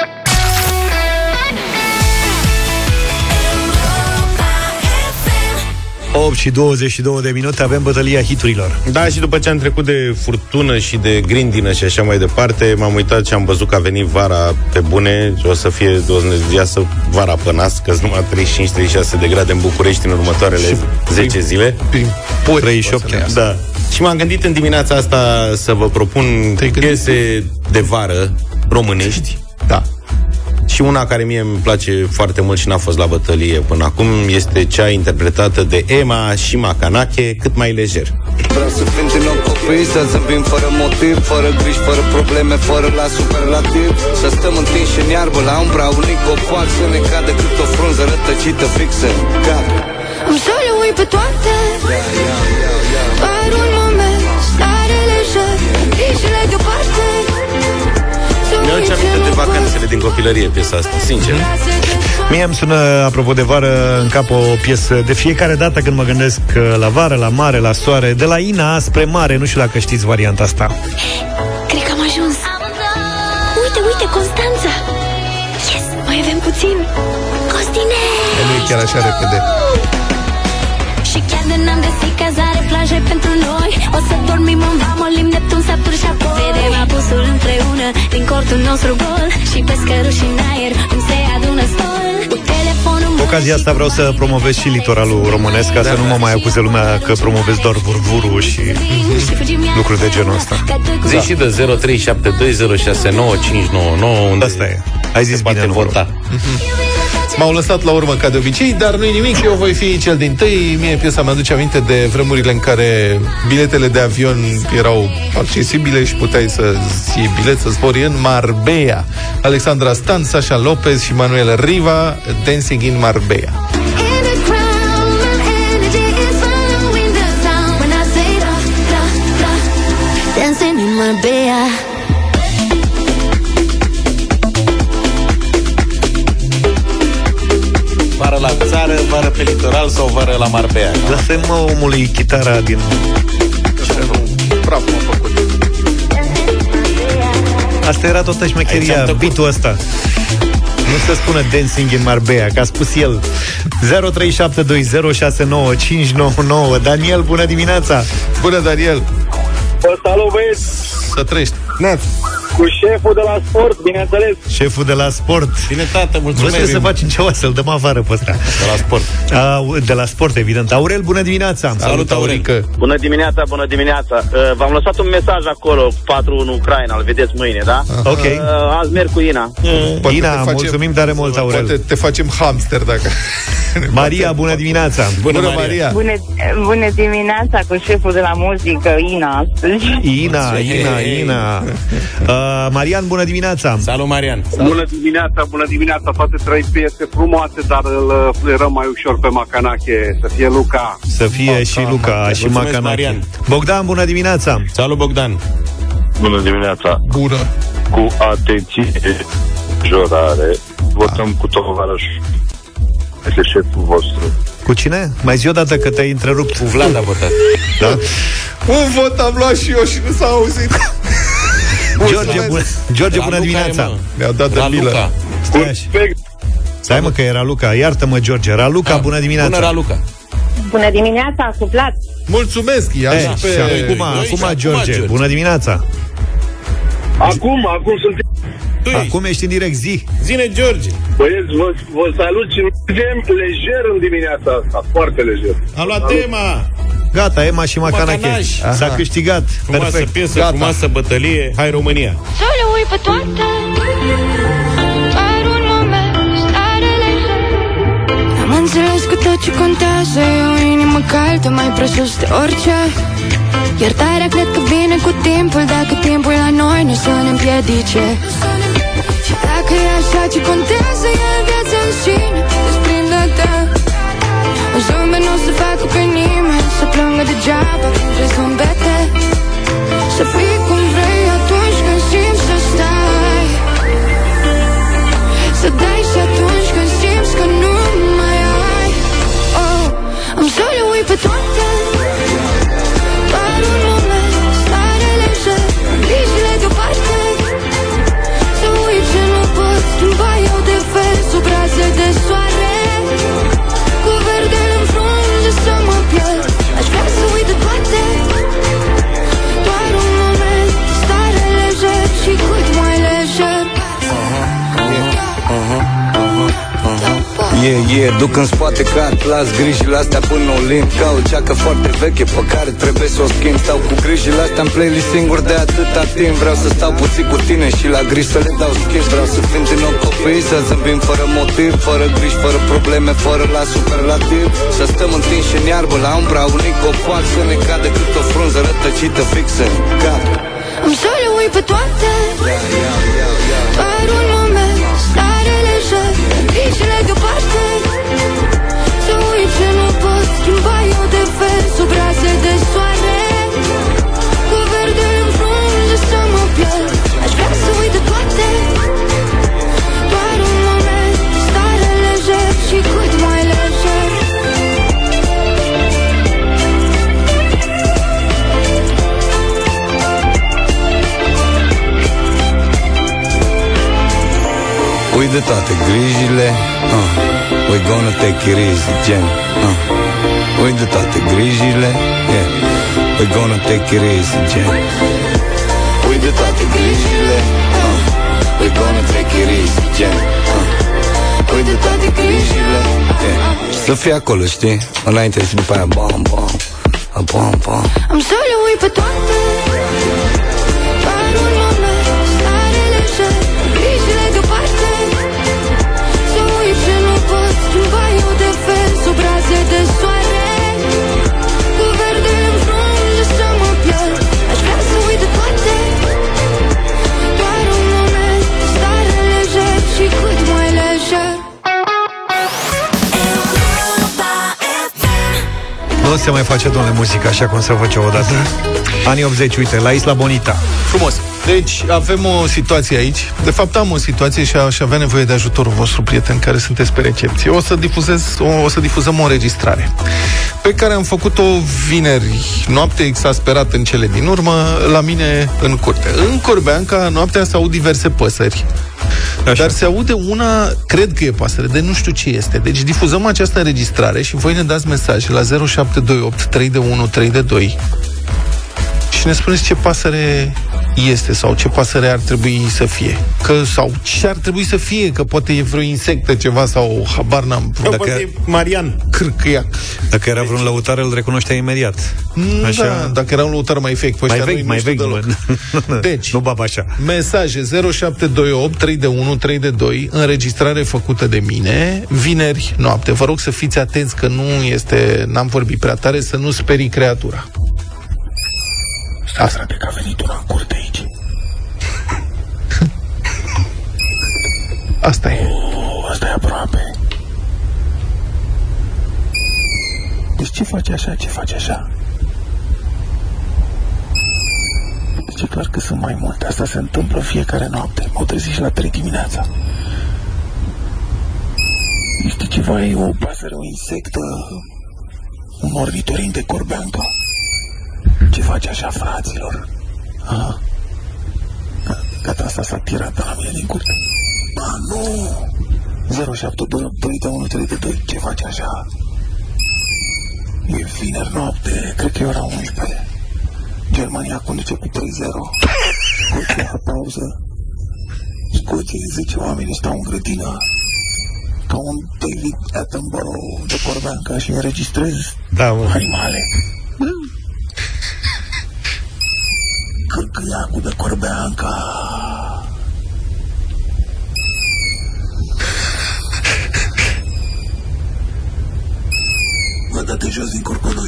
opt și douăzeci și două de minute, avem bătălia hiturilor. Da, și după ce am trecut de furtună și de grindină și așa mai departe, m-am uitat și am văzut că a venit vara pe bune. O să fie, o să iasă vara pe nas, că sunt numai treizeci și cinci treizeci și șase de grade în București în următoarele și zece zile. treizeci și opt, da. Și m-am gândit în dimineața asta să vă propun piese de vară românești. Da. Și una care mie îmi place foarte mult și n-a fost la bătălie până acum este cea interpretată de Emma și Macanache, Cât mai lejer. Vreau să fim din nou copii, să zâmbim fără motiv, fără griji, fără probleme, fără la superlativ. Să stăm întinși în iarbă la umbra unui copac, să ne cadă cât o frunză rătăcită fixă. Gata. Am să le uit pe toate, doar un moment, stare lejer, grijile deoparte. Mi-au ce aminte de vacanțele din copilărie piesa asta, sincer. Mie îmi sună, apropo de vară, în cap o piesă de fiecare dată când mă gândesc la vară, la mare, la soare, de la Ina spre mare. Nu știu dacă știți varianta asta. Cred că am ajuns. Uite, uite, Constanța. Yes, mai avem puțin. Costine! Nu e chiar așa repede. Și chiar de n-am găsit cazare, plaje pentru noi, o să dormim în vamă, limb, Neptun, Saturn și apoi vedem apusul împreună din cortul nostru gol și pescărul și în aer cum se adună stol. Cu ocazia asta vreau să promovez și litoralul românesc, ca da, să nu mă mai acuze lumea că promovez doar vurvurul și lucruri de genul ăsta. Zi și de zero trei șapte doi zero șase nouă cinci nouă nouă, unde asta e. Ai zis bine, vota. M-au lăsat la urmă ca de obicei, dar nu-i nimic, eu voi fi cel dintâi. Mie piesa mi-aduce aminte de vremurile în care biletele de avion erau accesibile și puteai să iei bilet, să zbori în Marbella. Alexandra Stan, Sasha Lopez și Manuel Riva, Dancing in Marbella. Dancing in Marbella. Vară la țară, vară pe litoral sau vară la Marbella. Lasă-mi, mă, omului chitara din... Bravo, m-a făcut. Asta era toată șmecheria, beat-ul ăsta. Nu se spune Dancing in Marbella, că a spus el. Zero trei șapte doi zero șase nouă cinci nouă nouă. Daniel, bună dimineața. Bună, Daniel. Bă, salut, băieți. Să trăiești. Neaț. Cu șeful de la sport, bineînțeles. Șeful de la sport. Bine, tată, mulțumesc. Nu trebuie să facem ceva, să-l dăm afară pe ăsta. De la sport. A, de la sport, evident. Aurel, bună dimineața. Salut, Aurică. Bună dimineața, bună dimineața. Uh, v-am lăsat un mesaj acolo, patru în Ucraina, îl vedeți mâine, da? Aha. Ok. Uh, azi merg cu Ina. Uh, Ina, facem, mulțumim tare mult, Aurel. Poate te facem hamster dacă... Maria, bună dimineața. Bună, bună Maria. Bună, bună dimineața cu șeful de la muzică, Ina, astăzi. Ina, Ina, Ina. Uh, Marian, bună dimineața. Salut, Marian. Salut. Bună dimineața, bună dimineața. Toate trei piese frumoase, dar îl fluierăm mai ușor pe Macanache. Să fie Luca. Să fie oh, și Luca și Macanache. Bogdan, bună dimineața. Salut, Bogdan. Bună dimineața. Bună. Cu atenție, jorare, votăm cu tovarășul. Este șeful vostru. Cu cine? Mai zi o dată că te-ai întrerupt. Cu Vlad a votat. Da? Un vot am luat și eu și nu s-a auzit. George, bună, George, bună dimineața. Mi-au dat de milă. Stai așa. Stai, mă, că era Luca. Iartă-mă, George. Raluca, bună dimineața. Bună, Raluca. Bună dimineața, cu Vlad. Mulțumesc. Ia e, și pe... și acum, acum, George. George, bună dimineața. Acum, acum sunt... Acum ești în direct, zi. Zine, George. Băieți, vă, vă salut și mergem lejer în dimineața asta, foarte lejer. A luat tema. Gata, Emma și Macanache. S-a câștigat. Frumoasă perfect. piesă, Gata. frumoasă bătălie. Hai, România. Să le uit pe toate, doar un moment, stare lejer. Am înțeles că tot ce contează e o inimă caldă, mai presus de orice. Iertarea cred că vine cu timpul, dacă timpul la noi nu să ne împiedice. Și dacă e așa, ce contează e viața în sine, desprinde-te. Un zâmbet nu o să facă pe nimeni să plângă degeaba între zâmbete. Să fii cum vrei atunci când simți să stai, să dai și atunci când simți că nu mai ai. Oh, am să le uit pe toate, doar un moment, stare lejer, grijile deoparte. Să uit ce nu pot schimba eu de fel sub raze de soare. Yeah, yeah, duc în spate ca atlas grijile astea până o limb. Ca o ceacă foarte veche pe care trebuie să o schimb. Stau cu grijile astea în playlist singur de atâta timp. Vreau să stau puțin cu tine și la griji să le dau schimb. Vreau să fim din nou copii, să zâmbim fără motiv, fără griji, fără probleme, fără la superlativ. Să stăm întinși în iarbă la umbra unui copac, să ne cadă cât o frunză rătăcită fixă în cap. Am să le uit pe toate, doar un moment, stare lejer, grijile deoparte. Să uit ce nu pot schimba eu de fel, sub raze de soare, cu verde în frunze să mă pierd. Aș vrea să uit de toate, doar un moment, stare lejer și cât mai lejer. Uit de toate grijile, uh, we're gonna take it easy, gen uh. Uit de toate grijile, yeah, we're gonna take it easy, gen. Uit de toate grijile, uh, we're gonna take it easy, gen uh. Uit de toate grijile, yeah. Să fii acolo, știi? Înainte și după aia bam, bam, bam, bam. Am să le uit pe toate, doar un moment, stare lejer, grijile deoparte. Să uit ce nu pot schimba eu de fel, sub raze de soare, cu verde în frunze să mă pierd. Aș vrea să uit de toate, doar un moment, stare lejer și cât mai lejer. Nu se mai face, domnule, muzică așa cum se făcea odată. Anii optzeci, uite, la Isla Bonita. Frumos. Deci avem o situație aici. De fapt am o situație și aș avea nevoie de ajutorul vostru, prieteni, care sunteți pe recepție. O să difuzez, o, o să difuzăm o înregistrare pe care am făcut-o vineri noapte, exasperat în cele din urmă, la mine în curte. În Corbeanca noaptea se aud diverse păsări. Așa. Dar se aude una, cred că e pasăre, de nu știu ce este. Deci difuzăm această înregistrare și voi ne dați mesaje la zero șapte doi opt trei unu trei doi și ne spuneți ce pasăre este sau ce pasăre ar trebui să fie. Că, sau ce ar trebui să fie, că poate e vreo insectă ceva sau habar n-am. Dacă e Marian. Cârcâiac. Dacă era vreun lăutar, îl recunoștea imediat. Așa. Da, dacă era un lăutar mai vechi, mai vechi, mai vechi. Deci, nu baba așa. Mesaje zero șapte doi opt trei unu trei doi, înregistrare făcută de mine vineri noapte. Vă rog să fiți atenți că nu este, n-am vorbit prea tare, să nu sperii creatura. Stai, frate, că a venit una în curte aici. Asta e. Oh, asta e aproape. Deci ce face așa, ce face așa? Deci e clar că sunt mai multe. Asta se întâmplă fiecare noapte. M-au trezit și la trei dimineața. Este ceva, e o pasăre, o insectă, un ornitorin de Corbeanca. Ce face așa, fraților? Aha. Gata, asta s-a tirat la mine din curte. Ba, nu! zero șapte doi opt trei unu trei doi, ce face așa? E vineri noapte, cred că e ora unsprezece. Germania conduce cu trei zero. Scoția la pauză. Scoția zece oameni stau în grădină ca un David Attenborough de Corbeanca și înregistrez da, animale. Cârcâiacul de Corbeanca. Vă dă-te jos din corcoduș.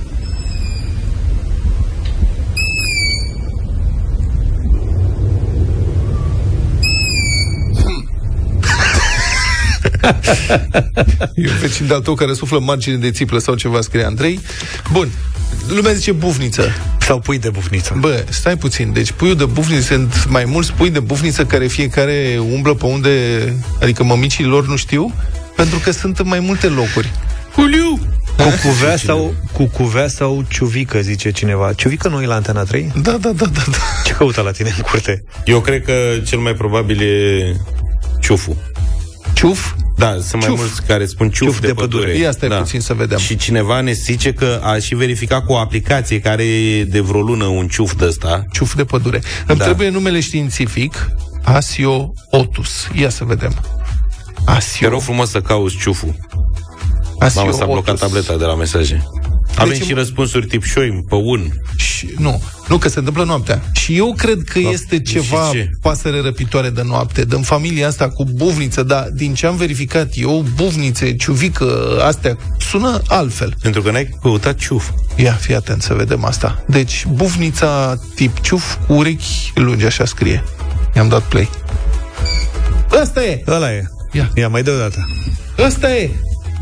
E un vecin de-al tău care suflă margine de țiplă sau ceva, scrie Andrei. Bun, lumea zice bufniță. Sau pui de bufniță. Bă, stai puțin, deci puiul de bufniță, sunt mai mulți pui de bufniță care fiecare umblă pe unde, adică mămicii lor nu știu, pentru că sunt în mai multe locuri. Uliu! Cucuvea sau, cucuvea sau ciuvică, zice cineva. Ciuvică nu e la Antena trei? Da, da, da, da, da. Ce căută la tine în curte? Eu cred că cel mai probabil e ciuful. Ciuf? Da, sunt mai mulți care spun ciuf, ciuf de, de pădure. pădure. Ia stai da. puțin să vedem. Și cineva ne zice că a și verificat cu o aplicație care e de vreo lună un ciuf de ăsta. Ciuf de pădure. Îmi da. trebuie numele științific, Asio otus. Ia să vedem. Te rog frumos să cauți ciuful. Asio Mamă, s-a blocat Otus. tableta de la mesaje. Avem Deci, și răspunsuri tip șoim, pe un. Și, nu, nu, că se întâmplă noaptea. Și eu cred că Da. este Și ceva ce? pasăre răpitoare de noapte, din familia asta cu buvniță, dar din ce am verificat eu, buvnițe, ciuvică, astea, sună altfel. Pentru că n-ai căutat ciuf. Ia, fii atent să vedem asta. Deci, buvnița tip ciuf cu urechi lungi, așa scrie. I-am dat play. Ăsta e! Ăla e. Ia, Ia mai dă o dată. ăsta e!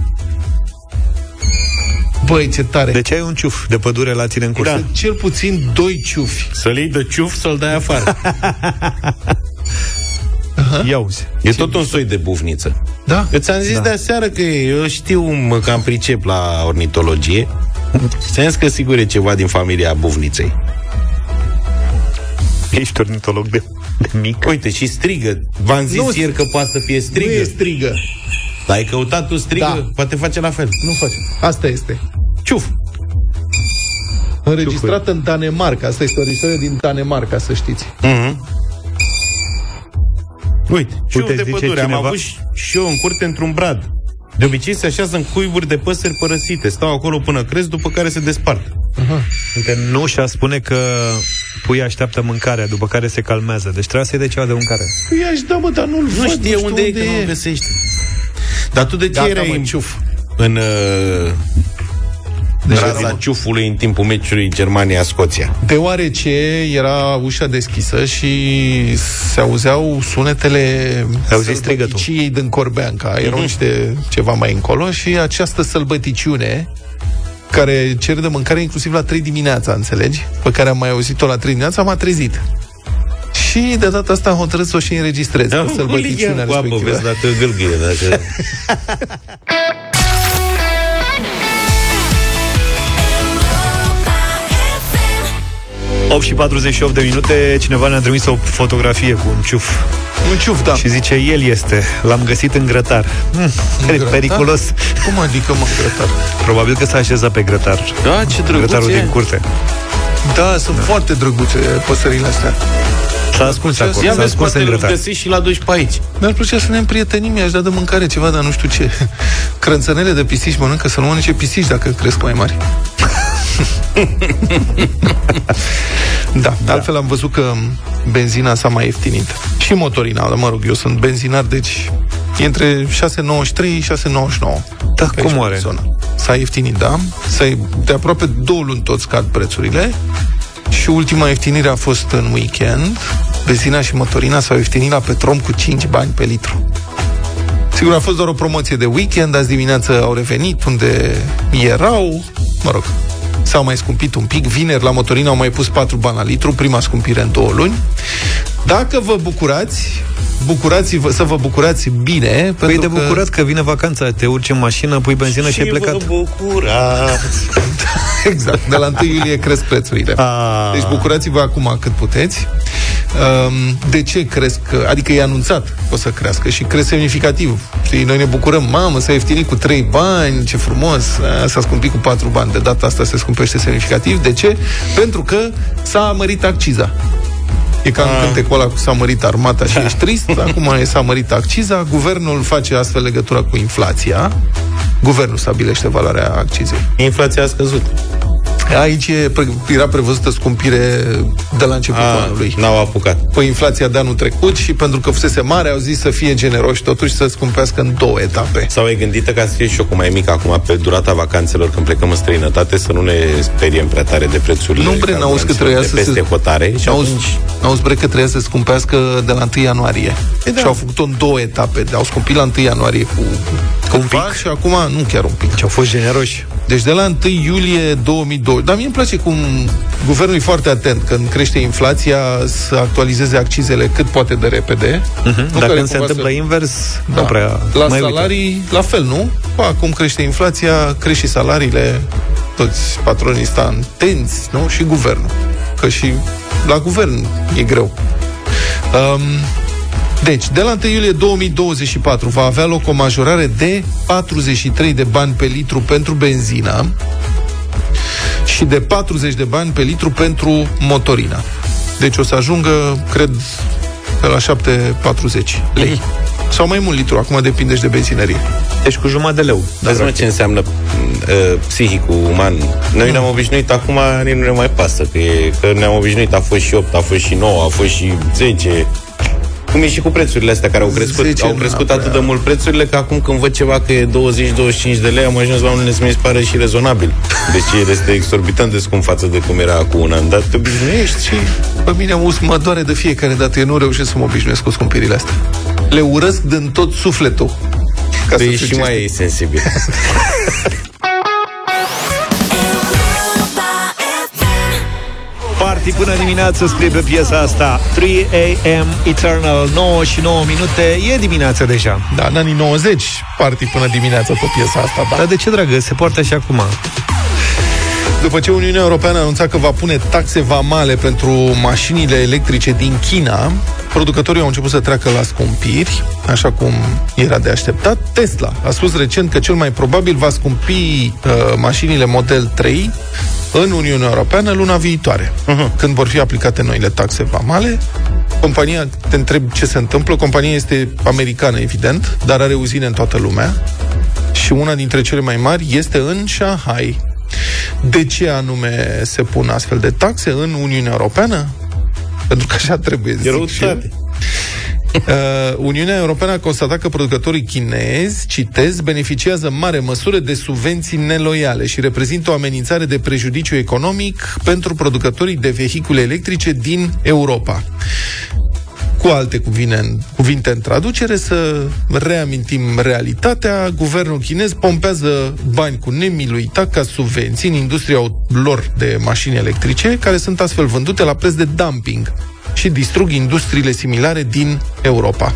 Băi, ce tare! Deci ai un ciuf de pădure la tine în cursă. Da. Cel puțin doi ciufi. Să-l iei de ciuf, să-l dai afară. Uh-huh. Ia uzi. E tot un soi de bufniță. Da? Eu ți-am zis Da. de aseară că eu știu, mă, că am pricep la ornitologie. Ți-am zis că sigur e ceva din familia bufniței. Ești ornitolog de, de mic. Uite, și strigă. V-am zis Nu, ieri că poate să fie strigă. Nu e strigă. Dar ai căutat tu strigă? Da. Poate face la fel. Nu face. Asta este. Ciuf. Înregistrată în Danemarca. Asta este o istorie din Danemarca, să știți. Mm-hmm. Uite, ciuf Uite, de zice pădure. Am cineva- avut și- și eu în curte într-un brad. De obicei se așează în cuiburi de păsări părăsite. Stau acolo până cresc, după care se despart. Uite, nu și-a spune că puii așteaptă mâncarea, după care se calmează. Deci trebuie să-i dea ceva de mâncare. Păi aș da, mă, dar nu-l Nu văd, știe știu unde e, că nu-l găsește. Dar tu de ce Gata, erai mă, în, ciuf. în uh, Deci raza era- ciufului în timpul meciului Germania-Scoția? Deoarece era ușa deschisă și se auzeau sunetele Auzi strigătul. sălbăticiei din Corbeanca. Erau Mhm. niște ceva mai încolo și această sălbăticiune care cere de mâncare inclusiv la trei dimineața, înțelegi? Pe care am mai auzit-o la trei dimineața, m-a trezit. Și de data asta am hotărât să o și înregistrez. Da, pe sălbăticiunea cu apă, respectivă. vezi dacă gâlgâie, dacă... opt și patruzeci și opt de minute. Cineva ne-a trimis o fotografie cu un ciuf. Un ciuf, da. Și zice, el este. L-am găsit în grătar. Mm, grătar? periculos. Cum adică, mă, grătar? Probabil că s-a așezat pe grătar. Da, ce drăguț Grătarul e. din curte. Da, sunt da. foarte drăguțe păsările astea. S-a ascuns acolo. Ia S-a vezi, ascuns poate în îl grătar. găsești și la duci pe aici. Mi-ar plăcea să ne împrietenim, i-aș da de mâncare ceva, dar nu știu ce. Crânțănele de pisici mănâncă, să nu mănânce pisici dacă cresc mai mari. Da, da, altfel am văzut că benzina s-a mai ieftinit. Și motorina, dar mă rog, eu sunt benzinar, deci e între șase nouăzeci și trei și șase nouăzeci și nouă. Da, cum oare? S-a ieftinit, da? S-a, de aproape două luni tot scad prețurile. Și ultima ieftinire a fost în weekend. Benzina și motorina s-au ieftinit la Petrom cu cinci bani pe litru. Sigur, a fost doar o promoție de weekend. Azi dimineață au revenit unde erau. Mă rog, s-au mai scumpit un pic. Vineri la motorină au mai pus patru bani la litru, prima scumpire în două luni. Dacă vă bucurați, bucurați-vă, să vă bucurați bine. Păi de bucurat că vine vacanța, te urci în mașină, pui benzină și, și ai plecat. vă bucurați. Exact, de la întâi iulie cresc prețurile. A... Deci bucurați-vă acum cât puteți. De ce cresc? Adică e anunțat că o să crească și cresc semnificativ. Știi, noi ne bucurăm, mamă, s-a ieftinit cu trei bani, ce frumos, s-a scumpit cu patru bani. De data asta se scumpește semnificativ. De ce? Pentru că s-a mărit acciza. E ca în cântecul ăla cu s-a mărit armata și ești trist. Acum s-a mărit acciza. Guvernul face astfel legătura cu inflația. Guvernul stabilește valoarea accizei. Inflația a scăzut. Aici e, era prevăzută scumpire de la începutul A, anului. N-au apucat. Păi inflația de anul trecut și pentru că fusese mare, au zis să fie generoși totuși, să scumpească în două etape. Sau e gândită ca să fie șocul mai mic acum pe durata vacanțelor când plecăm în străinătate, să nu ne speriem prea tare de prețurile. Nu, bre, n-auzi că trebuia să peste se... hotare și n-auzi, atunci... n-auzi, bre, că trebuia să scumpească de la întâi ianuarie. E, da. Și au făcut-o în două etape. Au scumpit la întâi ianuarie cu câțiva și acum nu chiar un pic. Și au fost generoși. Deci de la întâi iulie două mii doi. Dar mie îmi place cum guvernul e foarte atent când crește inflația să actualizeze accizele cât poate de repede. Uh-huh. Dar când se întâmplă să... invers, da. nu prea la mai salarii, uite. La fel, nu? Pa, cum crește inflația, crește și salariile, toți patronii stau atenți, nu? Și guvernul. Că și la guvern e greu. Um, Deci, de la întâi iulie două mii douăzeci și patru va avea loc o majorare de patruzeci și trei de bani pe litru pentru benzină și de patruzeci de bani pe litru pentru motorină. Deci o să ajungă, cred, pe la șapte patruzeci lei. Sau mai mult litru, acum depinde și de benzinărie. Deci cu jumătate de leu. Dar nu ce înseamnă uh, psihicul uman. Noi mm. ne-am obișnuit, acum nici nu ne mai pasă, că, e, că ne-am obișnuit, a fost și opt, a fost și nouă, a fost și zece. Cum e și cu prețurile astea care au crescut, au crescut atât de mult prețurile, că acum când văd ceva că e douăzeci douăzeci și cinci de lei, am ajuns la unele să mi se pare și rezonabil. Deci este exorbitant de scump față de cum era cu un an, dar te obișnuiești și... Pe mine mă doare de fiecare dată, eu nu reușesc să mă obișnuiesc cu scumpirile astea. Le urăsc din tot sufletul. Ca să ești și mai sensibil. Party până dimineață, scrie pe piesa asta trei a.m. Eternal, nouă și nouă minute. E dimineața deja. Da, în anii nouăzeci, party până dimineața pe piesa asta, da. Dar de ce, dragă? Se poartă și acum. După ce Uniunea Europeană a anunțat că va pune taxe vamale pentru mașinile electrice din China, producătorii au început să treacă la scumpiri, așa cum era de așteptat. Tesla a spus recent că cel mai probabil va scumpi uh, mașinile Model trei în Uniunea Europeană luna viitoare, uh-huh. când vor fi aplicate noile taxe vamale. Compania, te întreb ce se întâmplă, compania este americană, evident, dar are uzine în toată lumea și una dintre cele mai mari este în Shanghai. De ce anume se pun astfel de taxe în Uniunea Europeană? Pentru că așa trebuie, zic și eu. Uh, Uniunea Europeană a constatat că producătorii chinezi, citez, beneficiază în mare măsură de subvenții neloiale și reprezintă o amenințare de prejudiciu economic pentru producătorii de vehicule electrice din Europa. Cu alte cuvinte, cuvinte în traducere, să reamintim realitatea, guvernul chinez pompează bani cu nemiluitat ca subvenții în industria lor de mașini electrice, care sunt astfel vândute la preț de dumping și distrug industriile similare din Europa.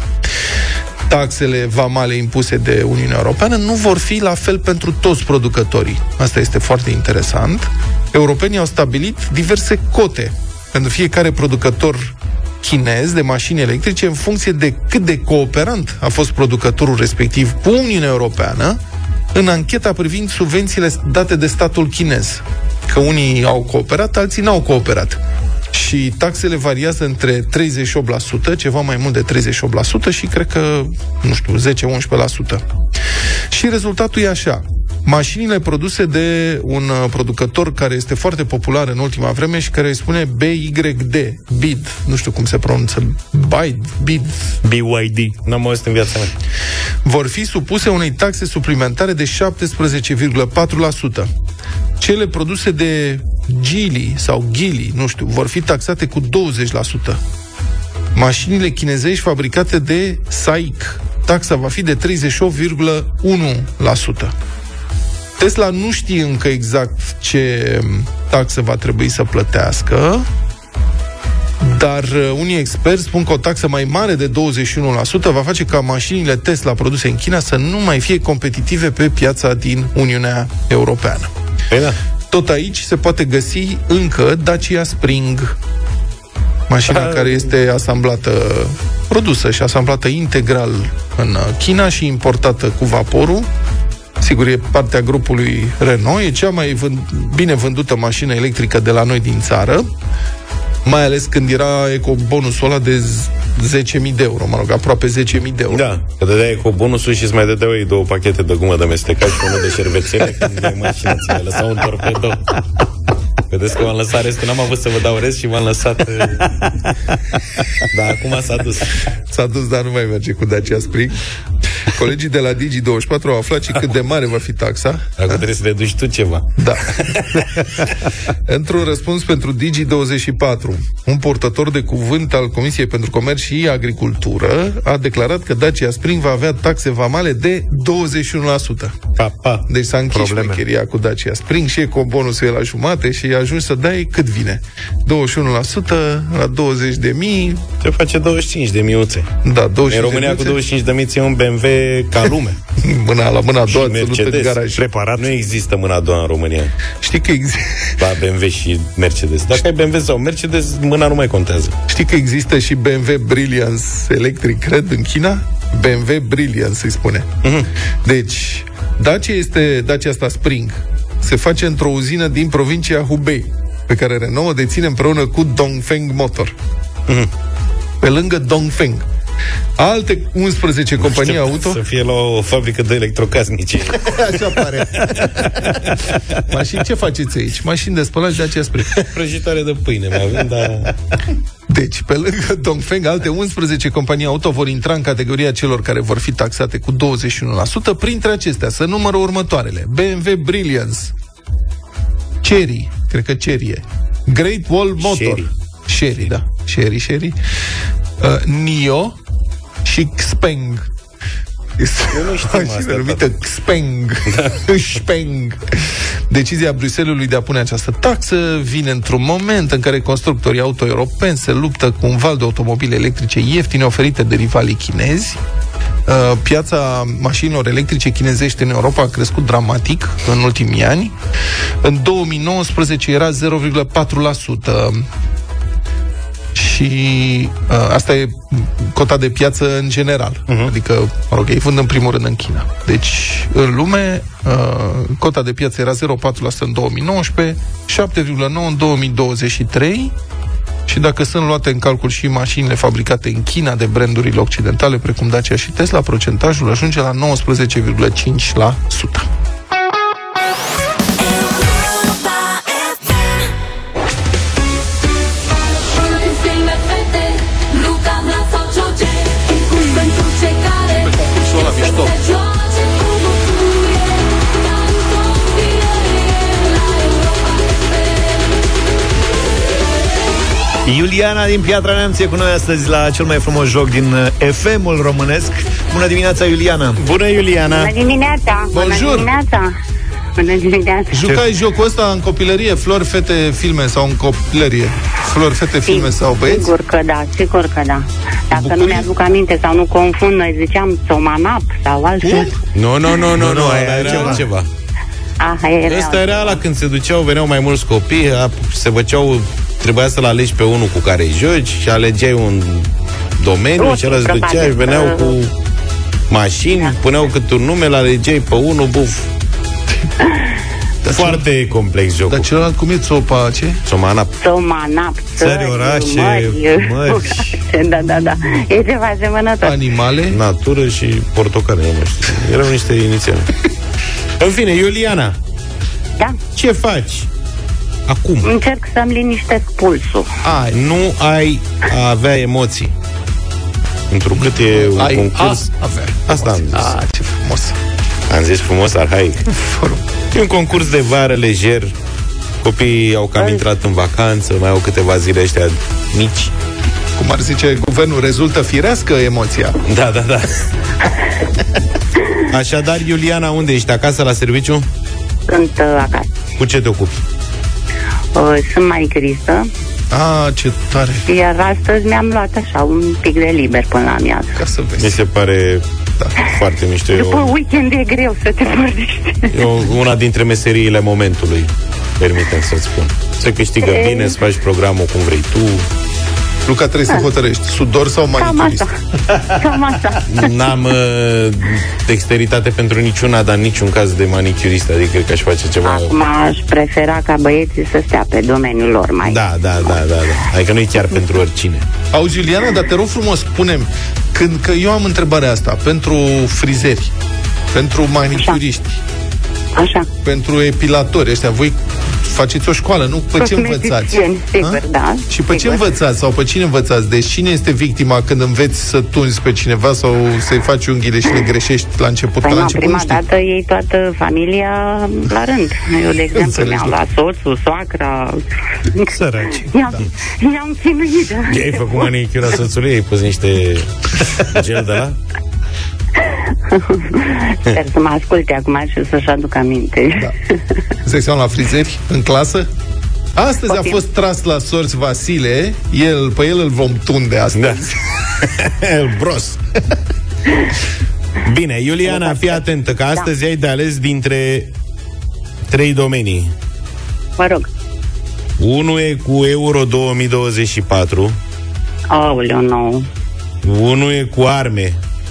Taxele vamale impuse de Uniunea Europeană nu vor fi la fel pentru toți producătorii. Asta este foarte interesant. Europenii au stabilit diverse cote pentru fiecare producător chinez de mașini electrice în funcție de cât de cooperant a fost producătorul respectiv cu Uniunea Europeană în ancheta privind subvențiile date de statul chinez. Că unii au cooperat, alții n-au cooperat. Și taxele variază între treizeci și opt la sută, ceva mai mult de treizeci și opt la sută și cred că, nu știu, zece unsprezece la sută. Și rezultatul e așa. Mașinile produse de un producător care este foarte popular în ultima vreme și care îi spune B Y D, B I D, nu știu cum se pronunță, B I D, B I D, B Y D, n-am auzit în viața mea. Vor fi supuse unei taxe suplimentare de șaptesprezece virgulă patru la sută. Cele produse de Geely sau Geely, nu știu, vor fi taxate cu douăzeci la sută. Mașinile chinezești fabricate de S A I C, taxa va fi de treizeci și opt virgulă unu la sută. Tesla nu știe încă exact ce taxă va trebui să plătească, dar unii experți spun că o taxă mai mare de douăzeci și unu la sută va face ca mașinile Tesla produse în China să nu mai fie competitive pe piața din Uniunea Europeană. Păi da. Tot aici se poate găsi încă Dacia Spring, mașina A... care este asamblată, produsă și asamblată integral în China și importată cu vaporul. Sigur, e partea grupului Renault, e cea mai vând- bine vândută mașină electrică de la noi din țară, mai ales când era ecobonusul ăla de zece mii de euro, mă rog, aproape zece mii de euro. Da, că dădea ecobonusul și îți mai dădeau ei două pachete de gumă de mestecat și unul de șervețele când iei mașina, ți-ai lăsat un torpedo. Vedeți că m-am lăsat restul, n-am avut să vă dau rest și m-am lăsat. Dar acum s-a dus. S-a dus, dar nu mai merge cu Dacia Spring. Colegii de la Digi douăzeci și patru au aflat și cât de mare va fi taxa. Acum trebuie să le duci tu ceva. Da. Într-un răspuns pentru Digi douăzeci și patru, un purtător de cuvânt al Comisiei pentru Comerț și Agricultură a declarat că Dacia Spring va avea taxe vamale de douăzeci și unu la sută. Pa, pa. Deci s-a închis șmecheria cu Dacia Spring și ecobonusul e la jumate și a ajuns să dai cât vine. douăzeci și unu la sută la douăzeci de mii. Ce face douăzeci și cinci de miuțe? Da, douăzeci și cinci în România de cu douăzeci și cinci de mii ți-e un B M W ca lume. Mâna la mâna a doua, ținut în garaj. Reparat. Nu există mâna a doua în România. Știi că există la B M W și Mercedes. Dacă ai B M W sau Mercedes, mâna nu mai contează. Știi că există și B M W Brilliance electric, cred, în China? B M W Brilliance îi spune. Uh-huh. Deci, Dacia este Dacia asta Spring. Se face într-o uzină din provincia Hubei, pe care Renault o deține împreună cu Dongfeng Motor. Uh-huh. Pe lângă Dongfeng. Alte unsprezece companii auto. Să fie la o fabrică de electrocasnice. Așa pare. Mașini, ce faceți aici? Mașini de spălat și de aceea spre prăjitoare de pâine mai avem, dar... Deci, pe lângă Dongfeng, alte unsprezece companii auto vor intra în categoria celor care vor fi taxate cu douăzeci și unu la sută. Printre acestea să numără următoarele: B M W Brilliance, Chery, cred că Chery e, Great Wall Motor, Sherry, Sherry da, Sherry, Sherry, uh, Nio și Xpeng. Eu nu știu asta. Numită Xpeng. Xpeng. Decizia Bruxellesului de a pune această taxă vine într-un moment în care constructorii auto europeni se luptă cu un val de automobile electrice ieftine oferite de rivalii chinezi. Uh, piața mașinilor electrice chinezești în Europa a crescut dramatic în ultimii ani. În două mii nouăsprezece era zero virgulă patru la sută. Și uh, asta e cota de piață în general. Uh-huh. Adică, mă rog, ei vând în primul rând în China. Deci, în lume, uh, cota de piață era zero virgulă patru la sută în două mii nouăsprezece, șapte virgulă nouă la sută în două mii douăzeci și trei. Și dacă sunt luate în calcul și mașinile fabricate în China de brandurile occidentale, precum Dacia și Tesla, procentajul ajunge la nouăsprezece virgulă cinci la sută. Iuliana din Piatra Neamț e cu noi astăzi la cel mai frumos joc din F M-ul românesc. Bună dimineața, Iuliana! Bună, Iuliana! Bună dimineața! Bună Bonjour. dimineața! Bună dimineața! Jucai Ce? jocul ăsta în copilărie? Flori, fete, filme sau în copilărie? Flori, fete, filme sau băieți? Sigur că da, sigur că da. Dacă Bucurii? Nu mi-aduc aminte sau nu confund, noi ziceam Somanap sau altfel. Nu, nu, nu, nu, nu, aia era ceva. ceva. Aha, era Ăsta era la când se duceau, veneau mai mulți copii, se făceau, trebuia să-l alegi pe unul cu care îi joci și alegeai un domeniu Rusi, și ăla se ducea și veneau uh... cu mașini, da. Puneau cât un nume, l alegeai pe unul, buf. Foarte ce... complex jocul. Dar celălalt cum e? Țopa ce? Somanap. Somanap, țări, orașe, mări, mări. Da, da, da. E ceva asemănător. Animale, natură și portocale, nu știu. Erau niște inițiale. În fine, Iuliana. Da. Ce faci acum? Încerc să-mi liniștesc pulsul. Ai, nu ai a avea emoții. Întrucât e un ai concurs. A avea Asta am zis. A, ce frumos. Am zis frumos, arhaic. E un concurs de vară lejer. Copiii au cam intrat în vacanță, mai au câteva zile ăștia mici. Cum ar zice guvernul, rezultă firească emoția. Da, da, da. Așadar, Iuliana, unde ești? Acasă, la serviciu? Sunt uh, acasă. Cu ce te ocupi? Uh, sunt manicăristă. Ah, ce tare. Iar astăzi mi-am luat așa un pic de liber până la amiază. Ca să vezi. Mi se pare da. foarte mișto. După eu... weekend e greu să te vorbești. E una dintre meseriile momentului, permite să-ți spun. Se câștigă e... bine, să faci programul cum vrei tu. Luca, trebuie da. să hotărăști, sudor sau manicurist? Cam asta. Cam asta. N-am uh, dexteritate pentru niciuna, dar în niciun caz de manicurist, adică cred că aș face ceva... Acum aș prefera ca băieții să stea pe domeniul lor mai... Da, da, da, da, da. Adică nu e chiar pentru oricine. Auzi, Iuliana, dar te rog frumos, spune-mi, când, că eu am întrebarea asta, pentru frizeri, pentru manicuriști, Așa. Așa. pentru epilatori ăștia, voi faceți o școală, nu? Pe ce învățați? Sigur, da. Și pe sigur. ce învățați? Sau pe cine învățați? Deci cine este victima când înveți să tunzi pe cineva sau să-i faci unghiile și le greșești la început? Păi la no, început prima știi? dată iei toată familia la rând. Eu, de exemplu, Înțelegi, mi-am luat soțul, soacra... Săraci. I-am, da. i-am ținuit. I-ai făcut manicura soțului? Ai pus niște gel de la? Sper să mă asculte acum și să-și aduc aminte. Da. Secțiunea la frizeri, în clasă? Astăzi Copil. a fost tras la sorți Vasile. El, pe el îl vom tunde astăzi. Da. El bros. Bine, Iuliana, fii atentă, că astăzi da. ai de ales dintre trei domenii. Mă rog. Unul e cu Euro două mii douăzeci și patru. Aoleu, nou. Unul e cu arme.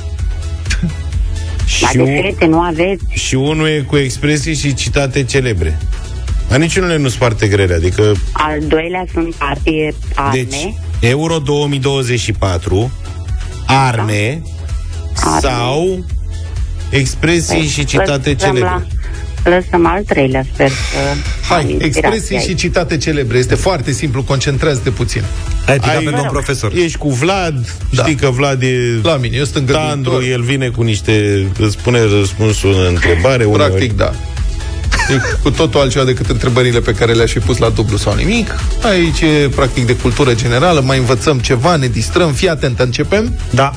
Și, un... fete, nu aveți. și unul e cu expresii și citate celebre. Dar niciunele nu sunt foarte grele, adică... Al doilea sunt arme. Deci, Euro două mii douăzeci și patru, Arne, Arne. sau expresii și citate Lăsăm celebre. la- Lăsăm al treilea, sper să am Hai, inspirație expresii aici. și citate celebre. Este foarte simplu, concentrează-te puțin. Hai, picat Ai- pe domn profesor. Ești cu Vlad, Da. știi că Vlad e La mine, eu sunt îngăduitor. Tandru, el vine cu niște, îți spune răspunsul în întrebare. Practic, uneori. da. E cu totul altceva decât întrebările pe care le-aș fi pus la dublu sau nimic. Aici e practic de cultură generală, mai învățăm ceva, ne distrăm. Fii atent, începem? Da.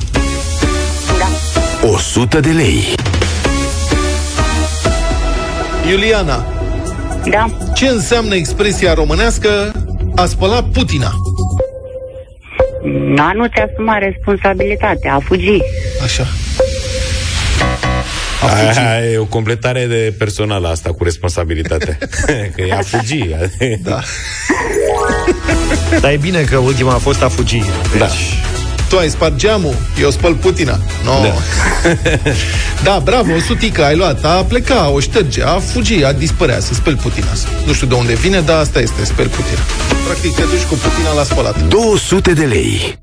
o sută de lei. Iuliana, Da. ce înseamnă expresia românească a spăla Putina? A nu ți asuma responsabilitatea, a fugi. Așa. Aia e o completare de personală asta cu responsabilitate. Că e a fugi. Da. Dar e bine că ultima a fost a fugi. Deci... Da. Tu ai spart geamul, eu spăl Putina. No. Da. Da, bravo, o sutică ai luat. A pleca, o șterge, a fugi, a dispărea, să speli Putina. Nu știu de unde vine, dar asta este, speli Putina. Practic te duci cu Putina la spălat. două sute de lei.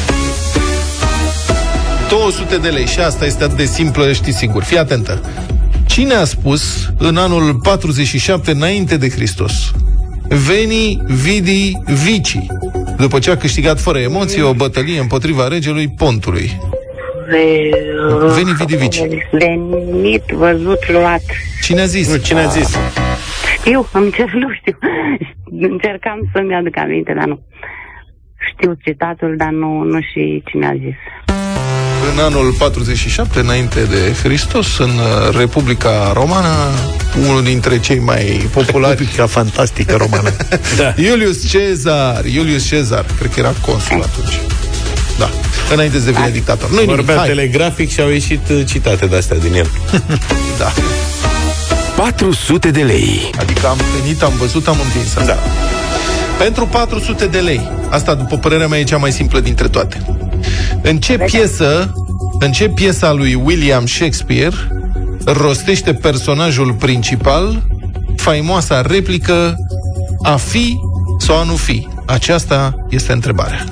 două sute de lei și asta este atât de simplă, știi sigur. Fii atentă. Cine a spus în anul patruzeci și șapte înainte de Hristos? Veni, vidi, vici. După ce a câștigat fără emoție o bătălie împotriva regelui Pontului. Ve- Veni, vidi, vici. Venit, văzut, luat. Cine a zis? Nu, cine a zis? Știu, îmi cer, nu știu. Încercam să-mi aduc aminte, dar nu. Știu citatul, dar nu, nu și cine a zis. În anul patruzeci și șapte înainte de Hristos, în uh, Republica Romană, unul dintre cei mai populari. Republica fantastică romană. Da. Iulius Cezar. Iulius Cezar, cred că era consul atunci. Da, înainte să devină dictator. Nu-i nimic, Vorbea hai. telegrafic și au ieșit uh, citate de-astea din el. Da. patru sute de lei. Adică am venit, am văzut, am împins asta. Da. Pentru patru sute de lei. Asta, după părerea mea, e cea mai simplă dintre toate. În ce piesă, în ce piesa lui William Shakespeare rostește personajul principal faimoasa replică a fi sau a nu fi? Aceasta este întrebarea.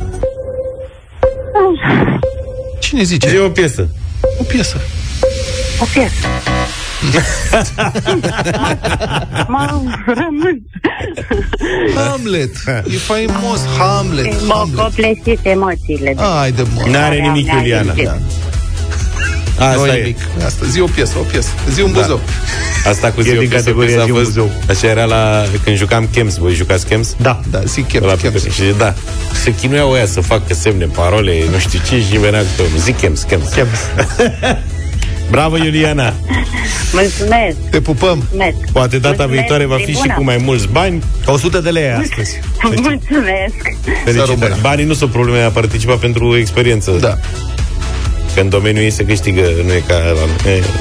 Cine zice? E o piesă. O piesă. O piesă. Mă rămân. Hamlet. E faimos Hamlet. M-au Hamlet. copleșit emoțiile. Hai de mă. N-are nimic, Iuliana. Da. Asta Nu e. nimic. Asta, zi o piesă, o piesă. Zi un buzău. Asta cu E zi o din piesă, categoria piesă a zi un fost, buzău. așa era la, când jucam Chems. Voi jucați Chems? Da. Da, zic chem, La chem. și da, se chinuiau ăia să facă semne, parole, nu știu ce, și venea cu tot. Zic Chems, Chems. Chems. Bravo, Iuliana! Mulțumesc. Te pupăm. Mulțumesc. Poate data Mulțumesc, viitoare va fi și tribuna. cu mai mulți bani. o sută de lei astăzi. Mulțumesc. Felicitări. Banii nu sunt probleme, a participat pentru experiență. Da. Că în domeniul ei se câștigă, nu e ca la... E.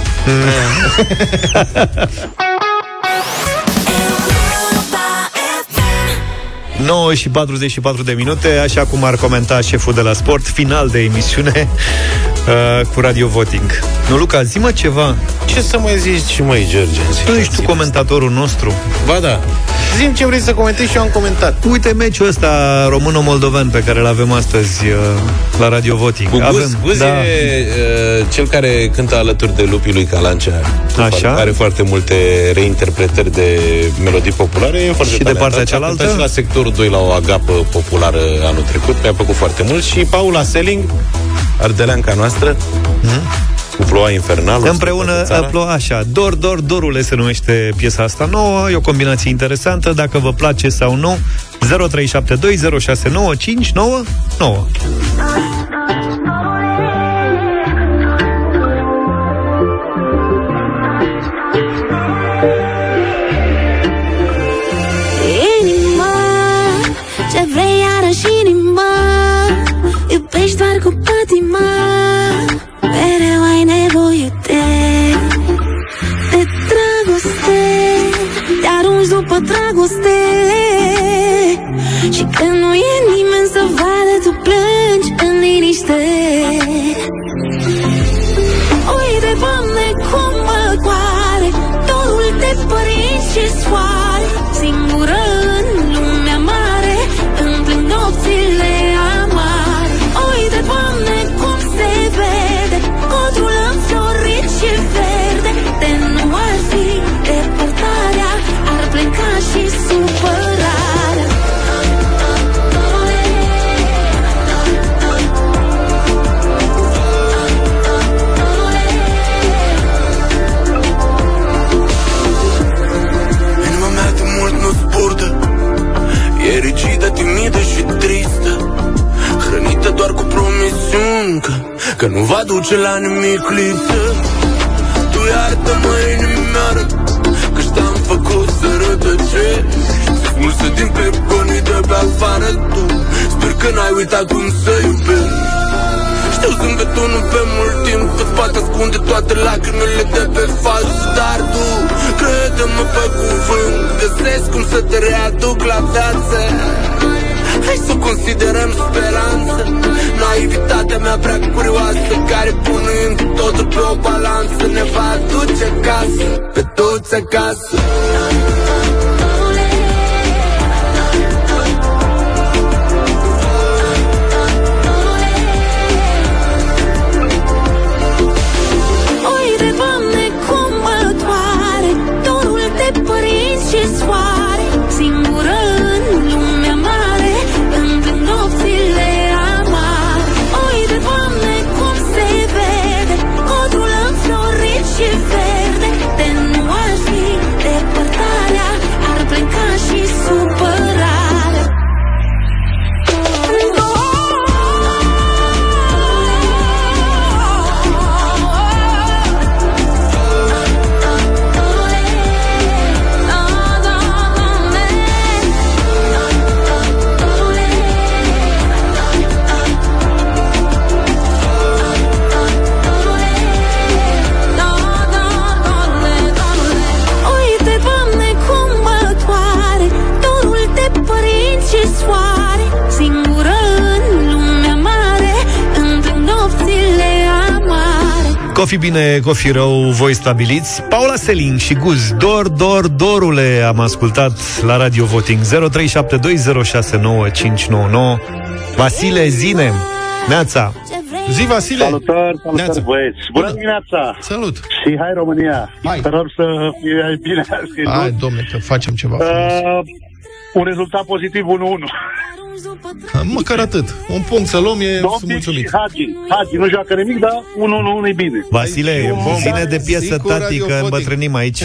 nouă și patruzeci și patru de minute, așa cum ar comenta șeful de la sport, final de emisiune uh, cu Radio Voting. Nu, Luca, zi-mă ceva. Ce să mai zici și mai, George? Tu ești tu comentatorul nostru. Ba da. Zi-mi ce vrei să comentezi și eu am comentat. Uite meciul ăsta româno-moldoven pe care îl avem astăzi uh, la Radio Voting. Cu Guz, avem, Guz da. e uh, cel care cântă alături de Lupii lui Calancea. Așa. Are foarte multe reinterpretări de melodii populare. E foarte Și de talentat. partea A cealaltă? cântat și la sectorul doi la o agapă populară anul trecut. Mi-a plăcut foarte mult. Și Paula Selling, ardeleanca noastră, Mm-hmm. cu Ploua infernală. Împreună ploua așa. Dor, dor, dorule se numește piesa asta nouă. E o combinație interesantă. Dacă vă place sau nu, zero trei șapte doi zero șase nouă cinci nouă nouă. Inima, ce vrei iarăși inima, iubești doar cu patima, mereu ai nevoie de de dragoste, te arunci după dragoste și când nu e nimeni să vadă, tu plângi în liniște. Uite, Doamne, cum mă coare dorul de părinți și soare, singură în lumea mare, îmi plâng nopțile amare. Uite, Doamne, cum se fi depărtarea, ar pleca și supărarea. Inima mea de mult nu zburdă, e rigidă, timidă și tristă, hrănită doar cu promisiuni că, că nu va duce la nimic lipsă. Tu iartă-mă, inimioară, că ști-am făcut să rătăcești, smulsă din pe gonii de pe afară. Tu sper că n-ai uitat cum să iubești. Știu zâmbetul nu pe mult timp, pe spate ascunde toate lacrimile de pe față. Dar tu, crede-mă pe cuvânt, găsesc cum să te readuc la viață. Hai să considerăm speranță, naivitatea mea prea curioasă, care punând totul pe o balanță ne va aduce acasă, pe toți acasă. Uite, Doamne, cum mă doare dorul de părinți și soare, singură în lumea mare, împlâng nopțile amare. Uite, Doamne, cum se vede codrul înflorit și verde, de nu ar fi depărtarea, ar pleca și supărarea. Cofi bine, cofi rău, voi stabiliți. Paula Selin și Guz, Dor, Dor, Dorule, am ascultat la Radio Voting. Zero trei șapte doi zero șase nouă cinci nouă nouă. Vasile Zine, Neața. Zi, Vasile. Salutări, salutări, băieți. Bună, Bună dimineața. Salut. Și hai România. Hai. Sperăm să fie bine. Hai, domne, că facem ceva frumos. Uh, un rezultat pozitiv unu unu. Măcar atât. Un punct să luăm, e mulțumit. Hagi, Hagi nu joacă nimic, dar unu unu e bine. Vasile, zine de piesă, tati, că îmbătrânim aici.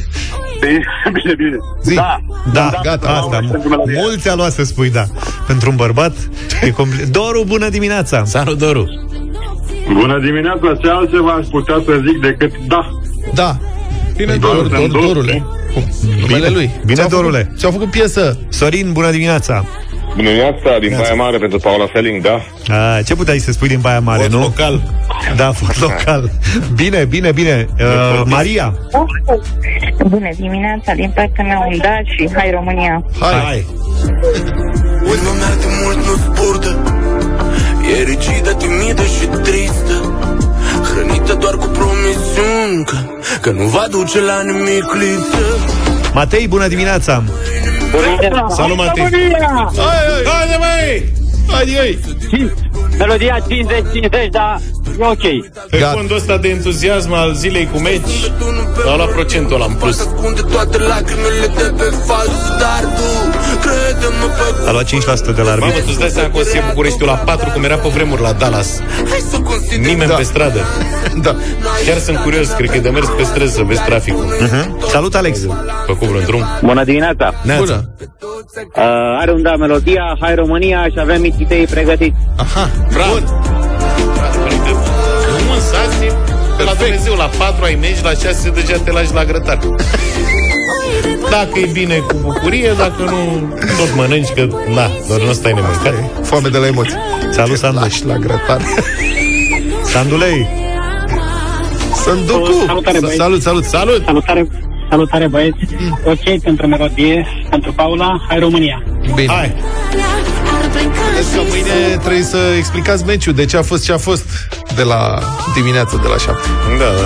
Bine, bine. Zi. Da, da, da, gata, asta. Mulți a luat să spui da. Pentru un bărbat e compl- Doru, bună dimineața. Salut, Doru. Bună dimineața, ce altceva aș putea să zic decât da. Da. Bine, Doru, Dor, Dorule. Bine, lui. Bine, Dorule. Ți-au făcut piesă. Sorin, bună dimineața. Bună dimineața, din Baia Mare pentru Paula Selling, da? A, ce puteai să spui din Baia Mare, Vot nu? local. Da, vot local. Bine, bine, bine. Uh, Maria. Bună dimineața, din partea mea un da și hai România. Hai. hai. Inima mea de mult nu zburdă, e rigidă, timidă și tristă, hrănită doar cu promisiuni că, că nu va duce la nimic lipsă. Matei, bună dimineața. Bună. Salut, Matei. Haide, măi! Haide, măi! Melodia cincizeci cincizeci, dar e ok. Pe fondul ăsta de entuziasm al zilei cu meci, au luat procentul ăla în plus. A luat cinci la sută de la arbitru. Mamă, tu-ți dai seama că o să iei Bucureștiul la patru, cum era pe vremuri la Dallas. Nimeni da. pe stradă. Da. Chiar sunt curios, cred că e de mers pe străzi să vezi traficul. Uh-huh. Salut, Alex. Făcut vreun drum. Bună dimineața. Bună. Uh, are un da melodia, hai România, și avem micii tăi pregătiți. Aha, bravo. Nu însați pe la Dumnezeu, la patru ai meci, la șase deja te lași la grătar. Dacă e bine cu bucurie, dacă nu, tot mănânci, că na, doar nu stai nemâncat. Foame de la emoții. Salut, Sandu. Lași la grătar. Sandulei. Sanducu. Salutare, băieți. Salut, salut, salut. Salutare, salutare, băieți. Ok pentru melodie, pentru Paula, hai România. Bine. Hai. Vedeți că mâine trebuie să explicați meciul, de ce a fost ce a fost de la dimineața, de la șapte. Da, da.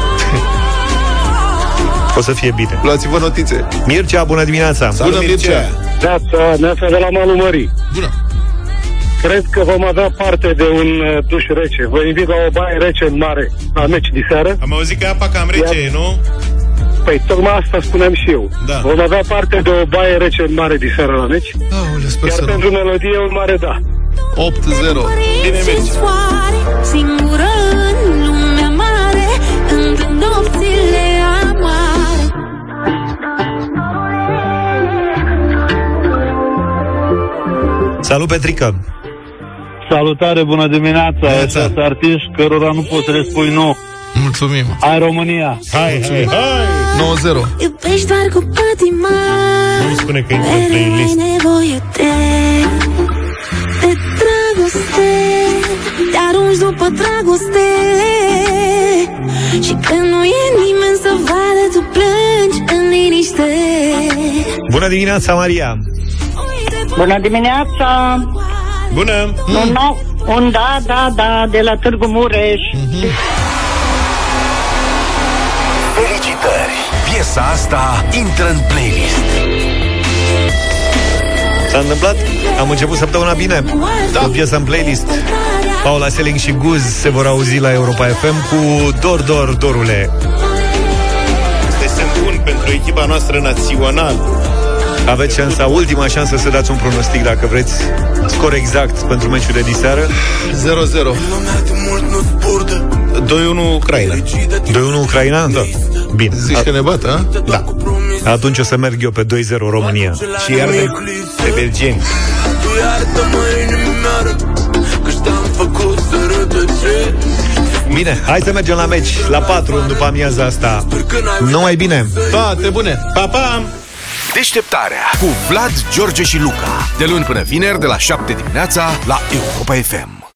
O să fie bine. Luați-vă notițe. Mircea, bună dimineața. Bună, Mircea. Neața, neața de la malul mării. Bună. Cred că vom avea parte de un uh, duș rece. Vă invit la o baie rece în mare la meci de seară. Am auzit că apa cam rece, Iar... nu? Păi tocmai asta spuneam și eu. Da. Vom avea parte de o baie rece mare de seara la meci. Aoleu, sper Iar să pentru nu. melodie un mare da. opt zero. Bine mergi. Singură în lumea mare, între nopțile amare. Salut, Petrica! Salutare, bună dimineața! Ăștia artiști cărora nu poți să le spui nu. Mulțumim! Hai România! Hai, hai, hai! nouă zero. Iubești doar cu patima. Nu spune că intră în playlist. Ai nevoie de, de dragoste. Te arunci după dragoste. Și când nu e nimeni să vadă, tu plângi în liniște. Bună dimineața, Maria! Bună dimineața! Bună! Un, nou, un da, da, da, de la Târgu Mureș. Mm-hmm. Felicitări! Piesa asta intră în playlist. S-a întâmplat? Am început săptămâna bine. Da. Cu piesa în playlist. Paula Selling și Guz se vor auzi la Europa F M cu Dor, Dor, Dorule. Este semn bun pentru echipa noastră națională. Aveți șansa, ultima șansă să dați un pronostic dacă vreți. Scor exact pentru meciul de diseară. zero zero. doi unu Ucraina. doi unu Ucraina? Da. Bine. Zici că ne bată, a? Da. Atunci o să merg eu pe doi zero România. Și iar de, de belgieni. Bine, hai să mergem la meci. La patru după amiaza asta. Numai bine. Toate bune. Pa, pa! Deșteptarea cu Vlad, George și Luca. De luni până vineri, de la șapte dimineața, la Europa F M.